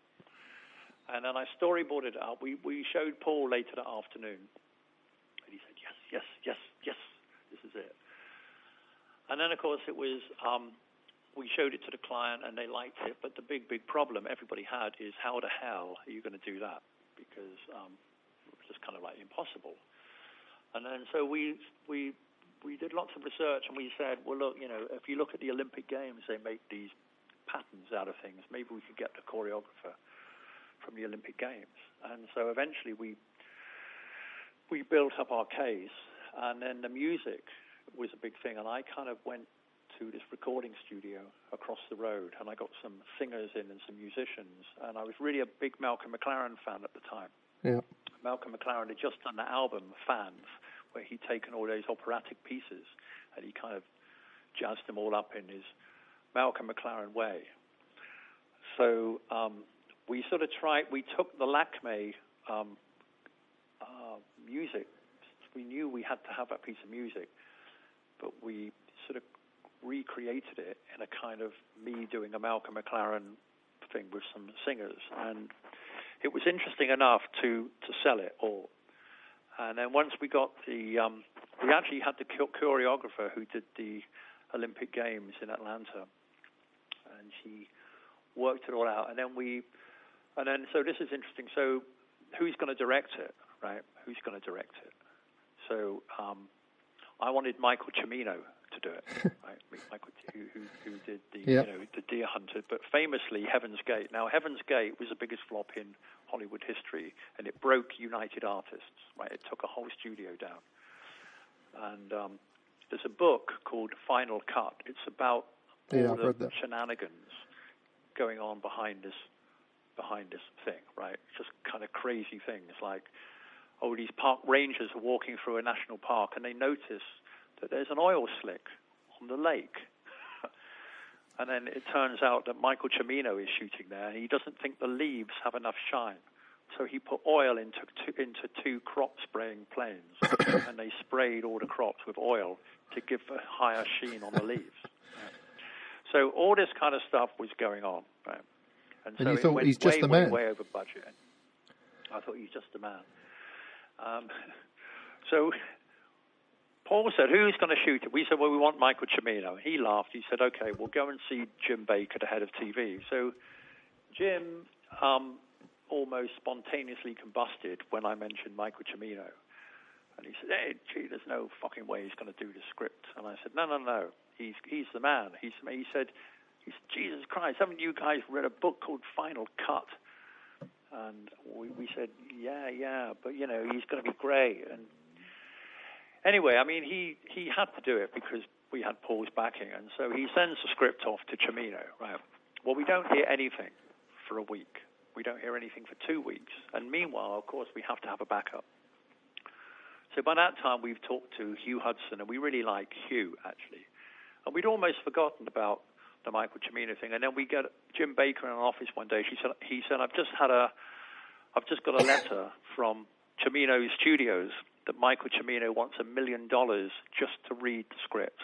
And then I storyboarded it up. We we showed Paul later that afternoon. And he said, yes, yes, yes, yes, this is it. And then, of course, it was um, we showed it to the client, and they liked it. But the big, big problem everybody had is how the hell are you going to do that? Because um, it was just kind of like impossible. And then so we we we did lots of research, and we said, well, look, you know, if you look at the Olympic Games, they make these patterns out of things. Maybe we could get the choreographer from the Olympic Games. And so eventually we we built up our case, and then the music was a big thing. And I kind of went to this recording studio across the road, and I got some singers in and some musicians, and I was really a big Malcolm McLaren fan at the time. Yeah. Malcolm McLaren had just done the album Fans, where he'd taken all those operatic pieces and he kind of jazzed them all up in his Malcolm McLaren way. So um, we sort of tried, we took the Lakme um, uh, music. We knew we had to have that piece of music, but we sort of recreated it in a kind of me doing a Malcolm McLaren thing with some singers. And it was interesting enough to, to sell it all. And then once we got the, um, we actually had the choreographer who did the Olympic Games in Atlanta, and she worked it all out. And then we, and then so this is interesting. So who's going to direct it, right? Who's going to direct it? So um, I wanted Michael Cimino to do it, right? Michael, who, who, who did the, yep. you know, the Deer Hunter, but famously Heaven's Gate. Now, Heaven's Gate was the biggest flop in Hollywood history, and it broke United Artists, right? It took a whole studio down. And um, there's a book called Final Cut. It's about yeah, all I've the read that. shenanigans going on behind this, behind this thing, right? Just kind of crazy things like, oh, these park rangers are walking through a national park, and they notice that there's an oil slick on the lake. And then it turns out that Michael Cimino is shooting there, and he doesn't think the leaves have enough shine. So he put oil into two, into two crop spraying planes, and they sprayed all the crops with oil to give a higher sheen on the leaves. Right. So all this kind of stuff was going on. Right? And, and so you it thought went he's just way, the way, man. way over budget. I thought he's just the man. Um, so Paul said, who's going to shoot it? We said, well, we want Michael Cimino. He laughed. He said, okay, we'll go and see Jim Baker, the head of T V. So Jim um, almost spontaneously combusted when I mentioned Michael Cimino. And he said, hey, gee, there's no fucking way he's going to do the script. And I said, no, no, no. He's he's the man. He's, he said, he said, Jesus Christ, haven't you guys read a book called Final Cut? And we, we said, yeah, yeah, but, you know, he's going to be great. And anyway, I mean, he, he had to do it because we had Paul's backing. And so he sends the script off to Cimino, right? Well, we don't hear anything for a week. We don't hear anything for two weeks. And meanwhile, of course, we have to have a backup. So by that time, we've talked to Hugh Hudson, and we really like Hugh, actually. And we'd almost forgotten about the Michael Cimino thing. And then we get Jim Baker in an office one day. She said, he said, I've just had a, I've just got a letter from Cimino's studios that Michael Cimino wants a million dollars just to read the script.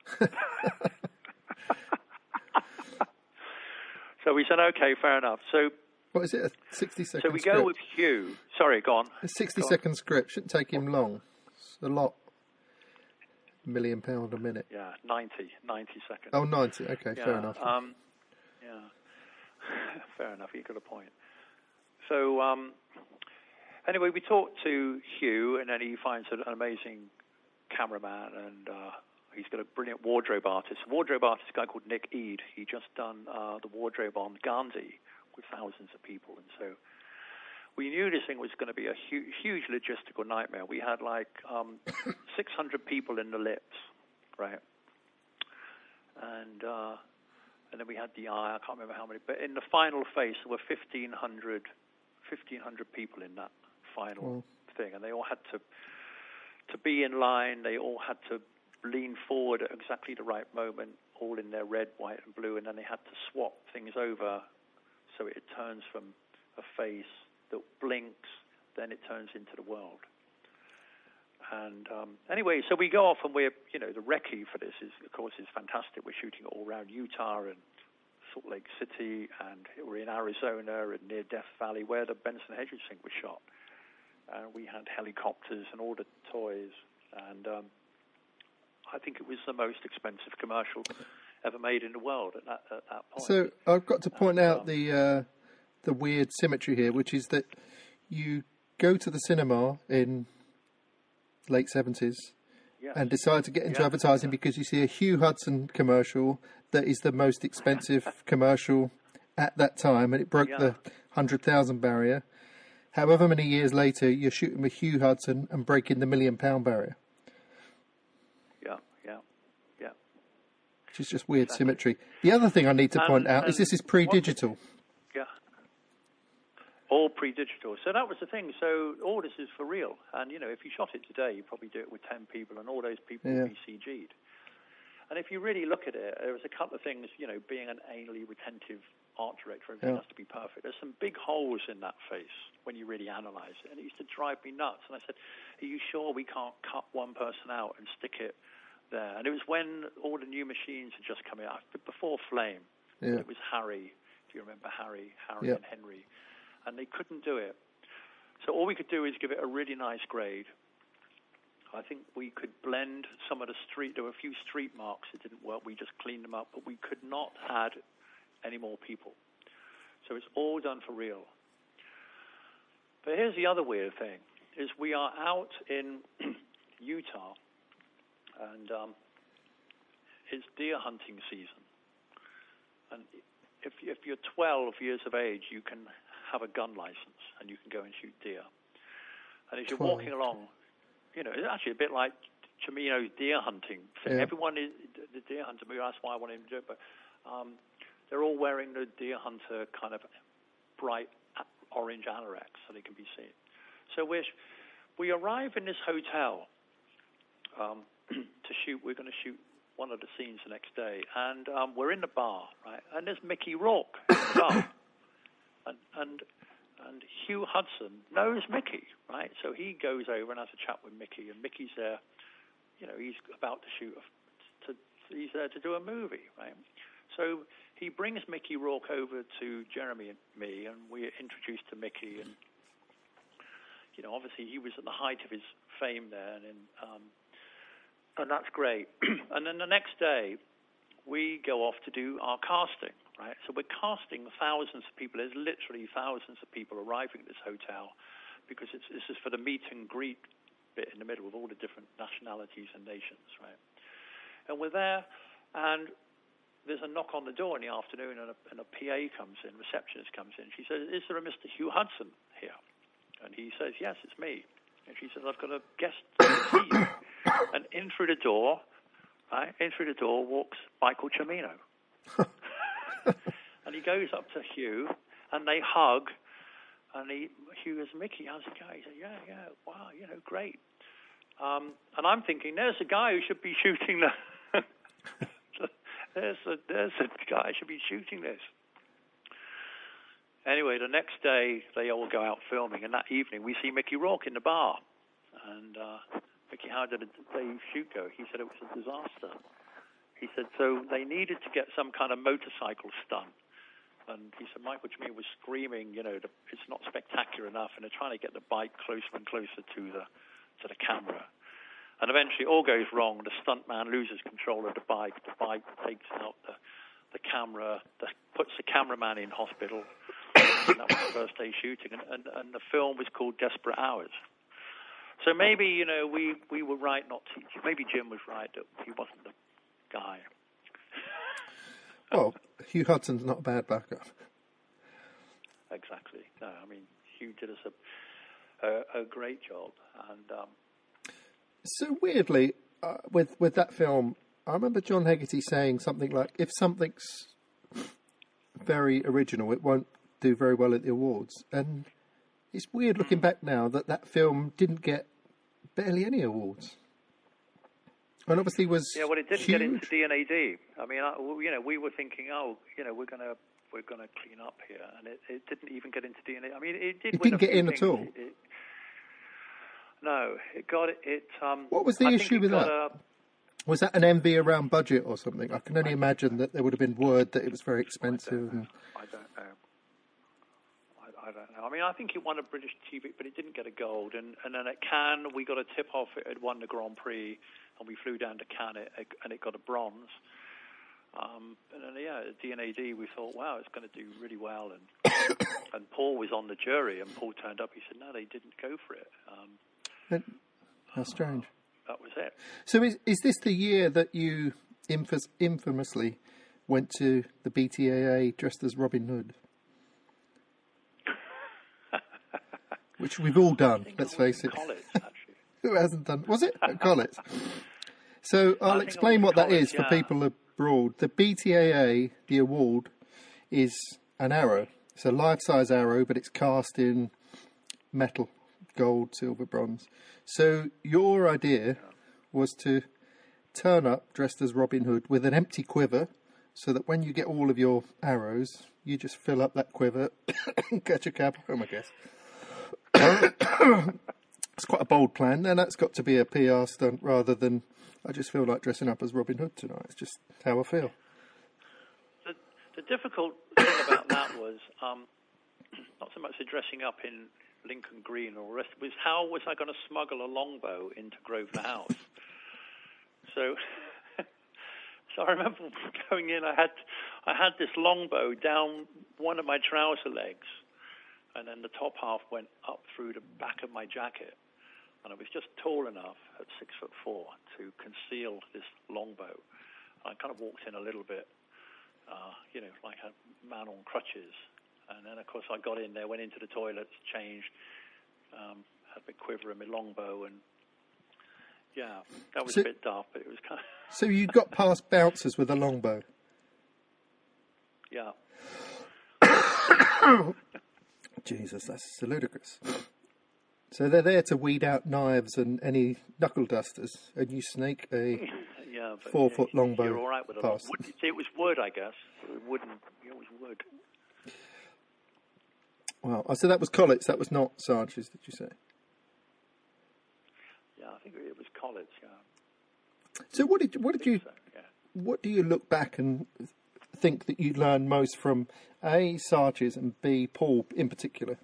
So we said, okay, fair enough. So what is it, a sixty second So we script? go with Hugh. Sorry, go on. A sixty go second on. script shouldn't take him long. It's a lot. A million pound a minute. Yeah, ninety, ninety seconds. Oh, ninety. Okay, yeah, fair enough. Um, yeah, fair enough. You got a point. So um, anyway, we talked to Hugh, and then he finds an amazing cameraman, and uh, he's got a brilliant wardrobe artist. Wardrobe artist, a guy called Nick Eade. He just done uh, the wardrobe on Gandhi with thousands of people, and so we knew this thing was going to be a hu- huge logistical nightmare. We had like um, six hundred people in the lips, right? And uh, and then we had the eye. I can't remember how many, but in the final phase, there were fifteen hundred people in that final mm. thing, and they all had to to be in line. They all had to lean forward at exactly the right moment, all in their red, white, and blue, and then they had to swap things over so it turns from a face that blinks, then it turns into the world. And um, anyway, so we go off, and we're, you know, the recce for this is, of course, is fantastic. We're shooting it all around Utah and Salt Lake City, and we're in Arizona and near Death Valley, where the Benson Hedges thing was shot. And we had helicopters and all the toys, and um, I think it was the most expensive commercial ever made in the world at that, at that point. So I've got to point and, out um, the uh, the weird symmetry here, which is that you go to the cinema in late seventies yes. and decide to get into yeah. advertising yeah. because you see a Hugh Hudson commercial that is the most expensive commercial at that time, and it broke yeah. the one hundred thousand barrier. However many years later, you're shooting with Hugh Hudson and breaking the million pound barrier. Yeah, yeah, yeah. Which is just weird exactly. symmetry. The other thing I need to and, point out is this is pre-digital. Yeah. All pre-digital. So that was the thing. So all this is for real. And, you know, if you shot it today, you'd probably do it with ten people, and all those people yeah. would be C G'd. And if you really look at it, there was a couple of things, you know, being an anally retentive art director, everything yeah. has to be perfect. There's some big holes in that face when you really analyze it. And it used to drive me nuts. And I said, are you sure we can't cut one person out and stick it there? And it was when all the new machines had just come out, before Flame. Yeah. It was Harry. Do you remember Harry? Harry yeah. and Henry. And they couldn't do it. So all we could do is give it a really nice grade. I think we could blend some of the street. There were a few street marks that didn't work. We just cleaned them up, but we could not add any more people. So it's all done for real. But here's the other weird thing, is we are out in Utah, and um, it's deer hunting season. And if, if you're twelve years of age, you can have a gun license, and you can go and shoot deer. And as you're twelve. walking along, you know, it's actually a bit like Cimino's deer hunting thing. Yeah. Everyone is the deer hunter movie. That's why I wanted him to do it. But um, they're all wearing the deer hunter kind of bright orange anoraks so they can be seen. So we we arrive in this hotel um, to shoot. We're going to shoot one of the scenes the next day, and um, we're in the bar, right? And there's Mickey Rourke in the bar, and and. And Hugh Hudson knows Mickey, right? So he goes over and has a chat with Mickey, and Mickey's there. You know, he's about to shoot. A, to, he's there to do a movie, right? So he brings Mickey Rourke over to Jeremy and me, and we're introduced to Mickey. And you know, obviously he was at the height of his fame there, and um, and that's great. And then the next day, we go off to do our casting. Right, so we're casting thousands of people. There's literally thousands of people arriving at this hotel because it's, this is for the meet and greet bit in the middle with all the different nationalities and nations, right? And we're there, and there's a knock on the door in the afternoon, and a, and a P A comes in, receptionist comes in. She says, is there a Mister Hugh Hudson here? And he says, yes, it's me. And she says, I've got a guest to see you. And in through the door, right, in through the door walks Michael Cimino. And he goes up to Hugh, and they hug, and he, Hugh goes, Mickey, how's it going? He said, yeah, yeah, wow, you know, great. Um, and I'm thinking, there's a guy who should be shooting the... there's, a, there's a guy who should be shooting this. Anyway, the next day, they all go out filming, and that evening, we see Mickey Rourke in the bar. And uh, Mickey, how did the day shoot go? He said it was a disaster. He said, so they needed to get some kind of motorcycle stunt. And he said, Michael Cimino was screaming, you know, the, it's not spectacular enough, and they're trying to get the bike closer and closer to the to the camera. And eventually, all goes wrong. The stuntman loses control of the bike. The bike takes out the the camera, the, puts the cameraman in hospital. And that was the first day shooting, and, and, and the film was called Desperate Hours. So maybe, you know, we, we were right not to. Maybe Jim was right that he wasn't the guy. Well, Hugh Hudson's not a bad backup. Exactly. No, I mean, Hugh did us a, a, a great job. And um, so weirdly, uh, with with that film, I remember John Hegarty saying something like, if something's very original, it won't do very well at the awards. And it's weird looking back now that that film didn't get barely any awards. And obviously was yeah, well, it didn't huge. get into D N A D. I mean, I, you know, we were thinking, oh, you know, we're gonna we're gonna clean up here, and it, it didn't even get into D N A D. I mean, it did. It win didn't a get few in things. at all. It, it, no, it got it. it um, what was the I issue with that? A, was that an envy around budget or something? I can only I imagine that there would have been word that it was very expensive. I don't know. I don't know. I, I don't know. I mean, I think it won a British T V, but it didn't get a gold. And, and then at Cannes, we got a tip-off. It had won the Grand Prix, and we flew down to Cannes, it, and it got a bronze. Um, and then, yeah, at D N A D, we thought, wow, it's going to do really well. And and Paul was on the jury, and Paul turned up. He said, no, they didn't go for it. Um, And, how strange. that was it. So is is this the year that you infos, infamously went to the B T A A dressed as Robin Hood? Which we've all done, let's face it. College, actually. Who hasn't done? Was it at college? So I'll think explain I was what that college, is for yeah. people abroad. The B T A A, the award, is an arrow. It's a life-size arrow, but it's cast in metal, gold, silver, bronze. So your idea was to turn up dressed as Robin Hood with an empty quiver, so that when you get all of your arrows, you just fill up that quiver and catch a cab home, I guess. It's quite a bold plan, and that's got to be a P R stunt rather than I just feel like dressing up as Robin Hood tonight. It's just how I feel. The, the difficult thing about that was um, not so much the dressing up in Lincoln Green or the rest, was how was I going to smuggle a longbow into Grosvenor House? So, so I remember going in. I had I had this longbow down one of my trouser legs, and then the top half went up through the back of my jacket. And I was just tall enough at six foot four to conceal this longbow. I kind of walked in a little bit, uh, you know, like a man on crutches. And then, of course, I got in there, went into the toilets, changed, um, had my quiver and my longbow, and yeah, that was So- a bit daft, but it was kind of, So you got past bouncers with a longbow. yeah. Jesus, that's ludicrous. So they're there to weed out knives and any knuckle dusters, and you snake a Yeah, but four yeah, foot longbow You're all right with a long, past. wood, it was wood, I guess. It was wooden. It was wood. Wow. Oh, so that was Collett's, that was not Sarge's, did you say? Yeah, I think it was college. Yeah. So what did what did you So, yeah. what do you look back and think that you learned most from A, Sarge's, and B, Paul in particular?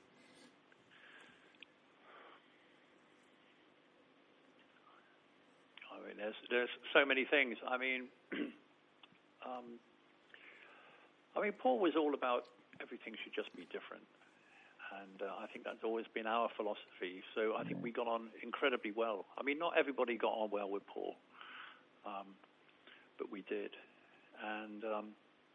I mean, there's there's so many things. I mean, um, I mean, Paul was all about everything should just be different, and uh, I think that's always been our philosophy. So I think we got on incredibly well. I mean, not everybody got on well with Paul, um, but we did, and um,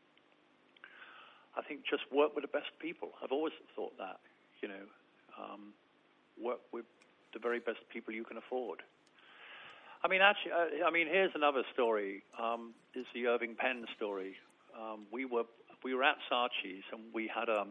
I think just work with the best people. I've always thought that, you know, um, work with the very best people you can afford. I mean, actually, uh, I mean, here's another story. Um, is the Irving Penn story. Um, we were we were at Saatchi's, and we had um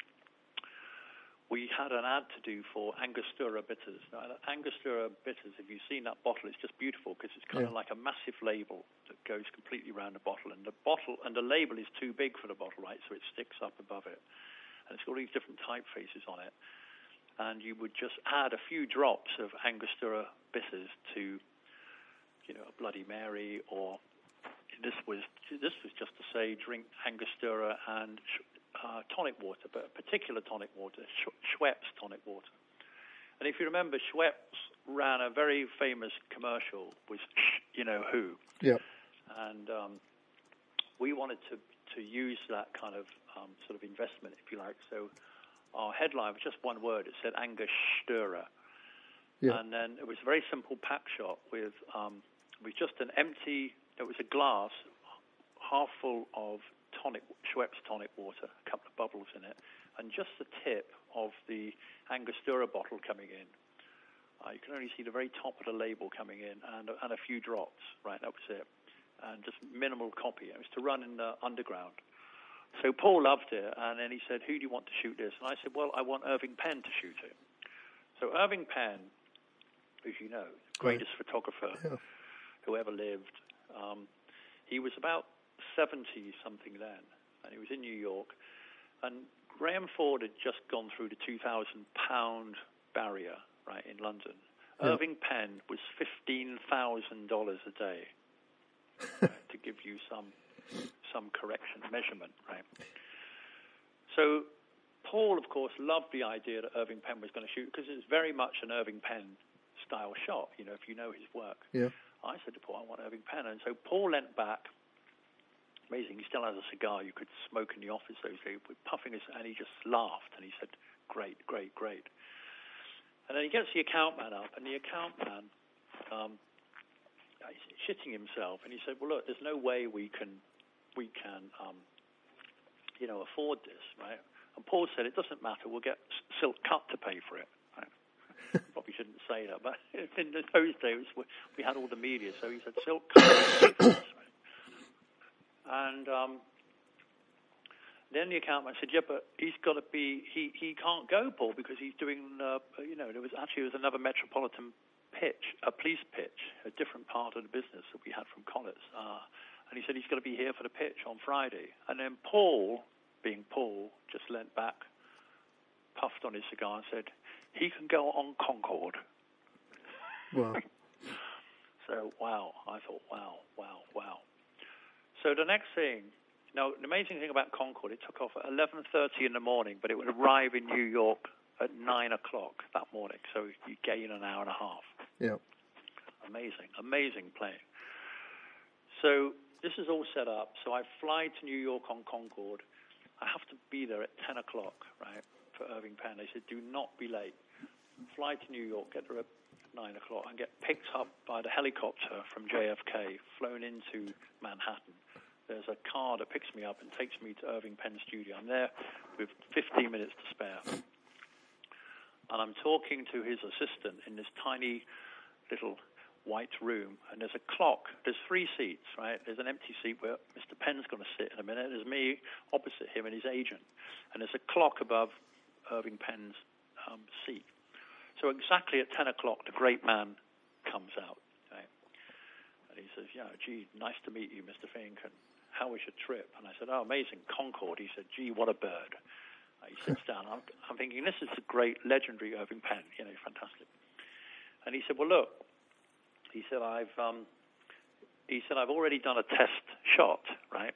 we had an ad to do for Angostura bitters. Now, Angostura bitters, if you've seen that bottle, it's just beautiful because it's kind Yeah. of like a massive label that goes completely around the bottle, and the bottle and the label is too big for the bottle, right? So it sticks up above it, and it's got all these different typefaces on it. And you would just add a few drops of Angostura bitters to, you know, a Bloody Mary, or this was this was just to say drink Angostura and uh, tonic water, but a particular tonic water, Sch- Schweppes tonic water. And if you remember, Schweppes ran a very famous commercial with Sh- you know who, Yeah. and um, we wanted to to use that kind of um, sort of investment, if you like. So our headline was just one word. It said Angostura. Yeah. And then it was a very simple pack shot with um, with just an empty. It was a glass half full of tonic Schweppes tonic water, a couple of bubbles in it, and just the tip of the Angostura bottle coming in. Uh, you can only see the very top of the label coming in, and and a few drops. Right, that was it, and just minimal copy. It was to run in the underground. So Paul loved it, and then he said, "Who do you want to shoot this?" And I said, "Well, I want Irving Penn to shoot it." So Irving Penn, as you know, greatest photographer Yeah. who ever lived. Um, he was about seventy-something then, and he was in New York. And Graham Ford had just gone through the two thousand pound barrier, right, in London. Yeah. Irving Penn was fifteen thousand dollars a day, right, to give you some some correction measurement, right? So Paul, of course, loved the idea that Irving Penn was going to shoot, because it's very much an Irving Penn style shot, you know, if you know his work. Yeah. I said to Paul, I want Irving Penn. And so Paul leant back amazing. He still has a cigar you could smoke in the office those days. We're puffing his, and he just laughed, and he said, great, great, great. And then he gets the account man up, and the account man, um, he's shitting himself, and he said, well, look, there's no way we can, we can, um, you know, afford this, right? And Paul said, it doesn't matter, we'll get Silk Cut to pay for it. Right? Probably shouldn't say that, but in those days we had all the media, so he said, Silk Cut to pay for this, right? And um, then the account man said, yeah, but he's got to be, he, he can't go, Paul, because he's doing, uh, you know, there was actually there was another Metropolitan pitch, a police pitch, a different part of the business that we had from Collins. Uh, and he said he's got to be here for the pitch on Friday. And then Paul, being Paul, just leant back, puffed on his cigar and said, he can go on Concorde. Wow. So, wow. I thought, wow, wow, wow. So the next thing, now the amazing thing about Concorde, it took off at eleven thirty in the morning, but it would arrive in New York at nine o'clock that morning. So you gain an hour and a half. Yeah. Amazing, amazing plane. So this is all set up. So I fly to New York on Concorde. I have to be there at ten o'clock, right, for Irving Penn. They said, do not be late. Fly to New York, get there at nine o'clock, and get picked up by the helicopter from J F K, flown into Manhattan. There's a car that picks me up and takes me to Irving Penn's studio. I'm there with fifteen minutes to spare. And I'm talking to his assistant in this tiny little white room, and there's a clock. There's three seats, right? There's an empty seat where Mister Penn's going to sit in a minute. There's me opposite him and his agent. And there's a clock above Irving Penn's um, seat. So exactly at ten o'clock, the great man comes out. Right? And he says, yeah, gee, nice to meet you, Mister Fink, and how was your trip? And I said, oh, amazing, Concorde. He said, gee, what a bird. Uh, he sits down. I'm, I'm thinking, this is a great, legendary Irving Penn, you know, fantastic. And he said, well, look, he said, I've, um, he said, I've already done a test shot, right?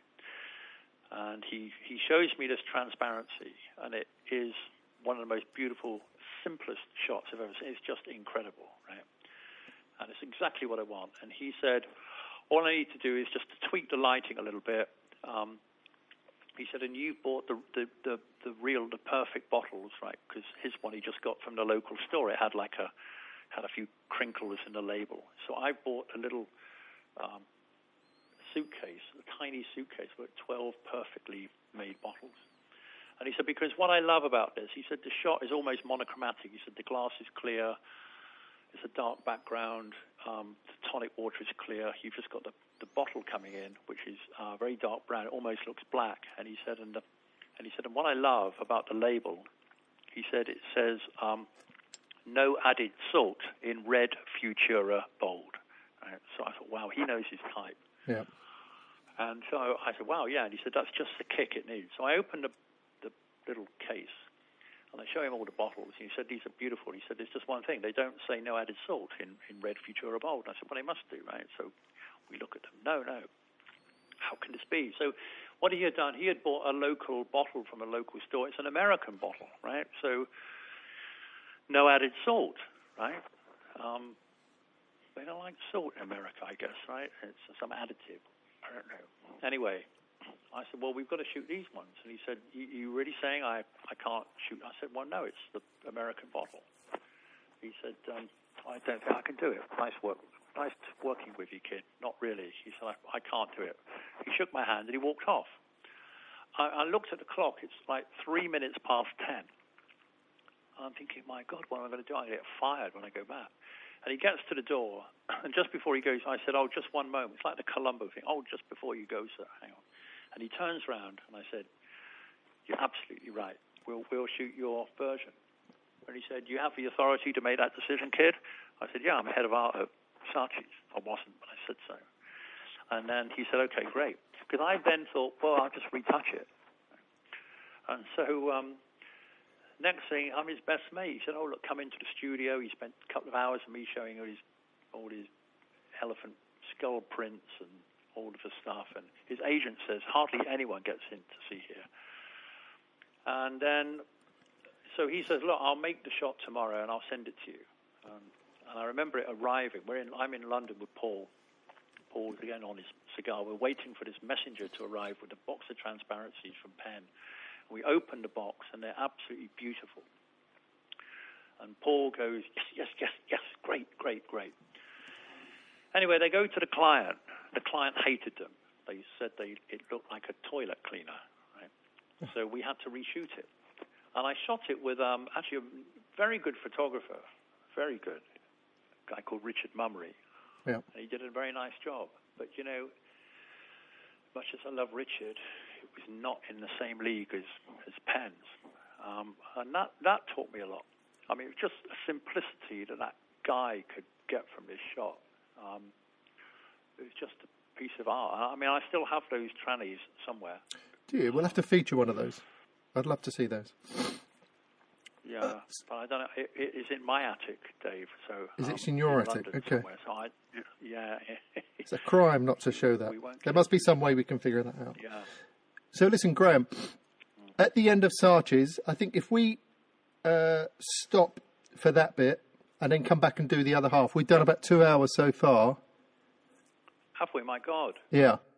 And he, he shows me this transparency, and it is one of the most beautiful, simplest shots I've ever seen. It's just incredible, right? And it's exactly what I want. And he said, all I need to do is just to tweak the lighting a little bit. Um, he said, and you bought the, the, the, the real, the perfect bottles, right? Because his one he just got from the local store. It had like a, had a few crinkles in the label. So I bought a little um, suitcase, a tiny suitcase with twelve perfectly made bottles. And he said, because what I love about this, he said, the shot is almost monochromatic. He said, the glass is clear. It's a dark background. Um, the tonic water is clear. You've just got the, the bottle coming in, which is uh, very dark brown. It almost looks black. And he said, and, the, and he said, and what I love about the label, he said, it says, um, no added salt in red Futura bold. Right? So I thought, wow, he knows his type. Yeah. And so I said, wow, yeah. And he said, that's just the kick it needs. So I opened the, the little case, and I show him all the bottles. And he said, these are beautiful. He said, there's just one thing. They don't say no added salt in, in red Futura bold. And I said, well, they must do, right? So we look at them. No, no. How can this be? So what he had done, he had bought a local bottle from a local store. It's an American bottle, right? So no added salt, right? Um, they don't like salt in America, I guess, right? It's some additive. I don't know. Anyway, I said, well, we've got to shoot these ones. And he said, you, you really saying I, I can't shoot? I said, well, no, it's the American bottle. He said, um, I don't think I can do it. Nice work. Nice working with you, kid. Not really. He said, I, I can't do it. He shook my hand and he walked off. I, I looked at the clock. It's like three minutes past ten. I'm thinking, my God, what am I going to do? I'm going to get fired when I go back. And he gets to the door, and just before he goes, I said, oh, just one moment. It's like the Columbo thing. Oh, just before you go, sir, hang on. And he turns around, and I said, you're absolutely right. We'll, we'll shoot your version. And he said, you have the authority to make that decision, kid? I said, yeah, I'm head of art at Saatchi's. I wasn't, but I said so. And then he said, okay, great. Because I then thought, well, I'll just retouch it. And so um, next thing, I'm his best mate. He said, oh, look, come into the studio. He spent a couple of hours with me showing all his, all his elephant skull prints and all of the stuff. And his agent says, hardly anyone gets in to see here. And then, so he says, look, I'll make the shot tomorrow and I'll send it to you. Um, and I remember it arriving. We're in, I'm in London with Paul. Paul's again on his cigar. We're waiting for this messenger to arrive with a box of transparencies from Penn. We open the box, and they're absolutely beautiful. And Paul goes, yes, yes, yes, yes, great, great, great. Anyway, they go to the client. The client hated them. They said they it looked like a toilet cleaner, right? So we had to reshoot it. And I shot it with um, actually a very good photographer, very good, a guy called Richard Mummery. Yeah. And he did a very nice job. But, you know, much as I love Richard, it was not in the same league as, as Penn's. Um, and that, that taught me a lot. I mean, it was just the simplicity that that guy could get from this shot. Um, it was just a piece of art. I mean, I still have those trannies somewhere. Do you? We'll have to feature one of those. I'd love to see those. Yeah, uh, but I don't know. It, it is in my attic, Dave. So is um, it in your in attic? London Okay. Somewhere. So I, yeah. It's a crime not to show that. There must be some way we can figure that out. Yeah. So listen, Graham. At the end of Saatchi's, I think if we uh, stop for that bit and then come back and do the other half, we've done about two hours so far. Have we? My God. Yeah.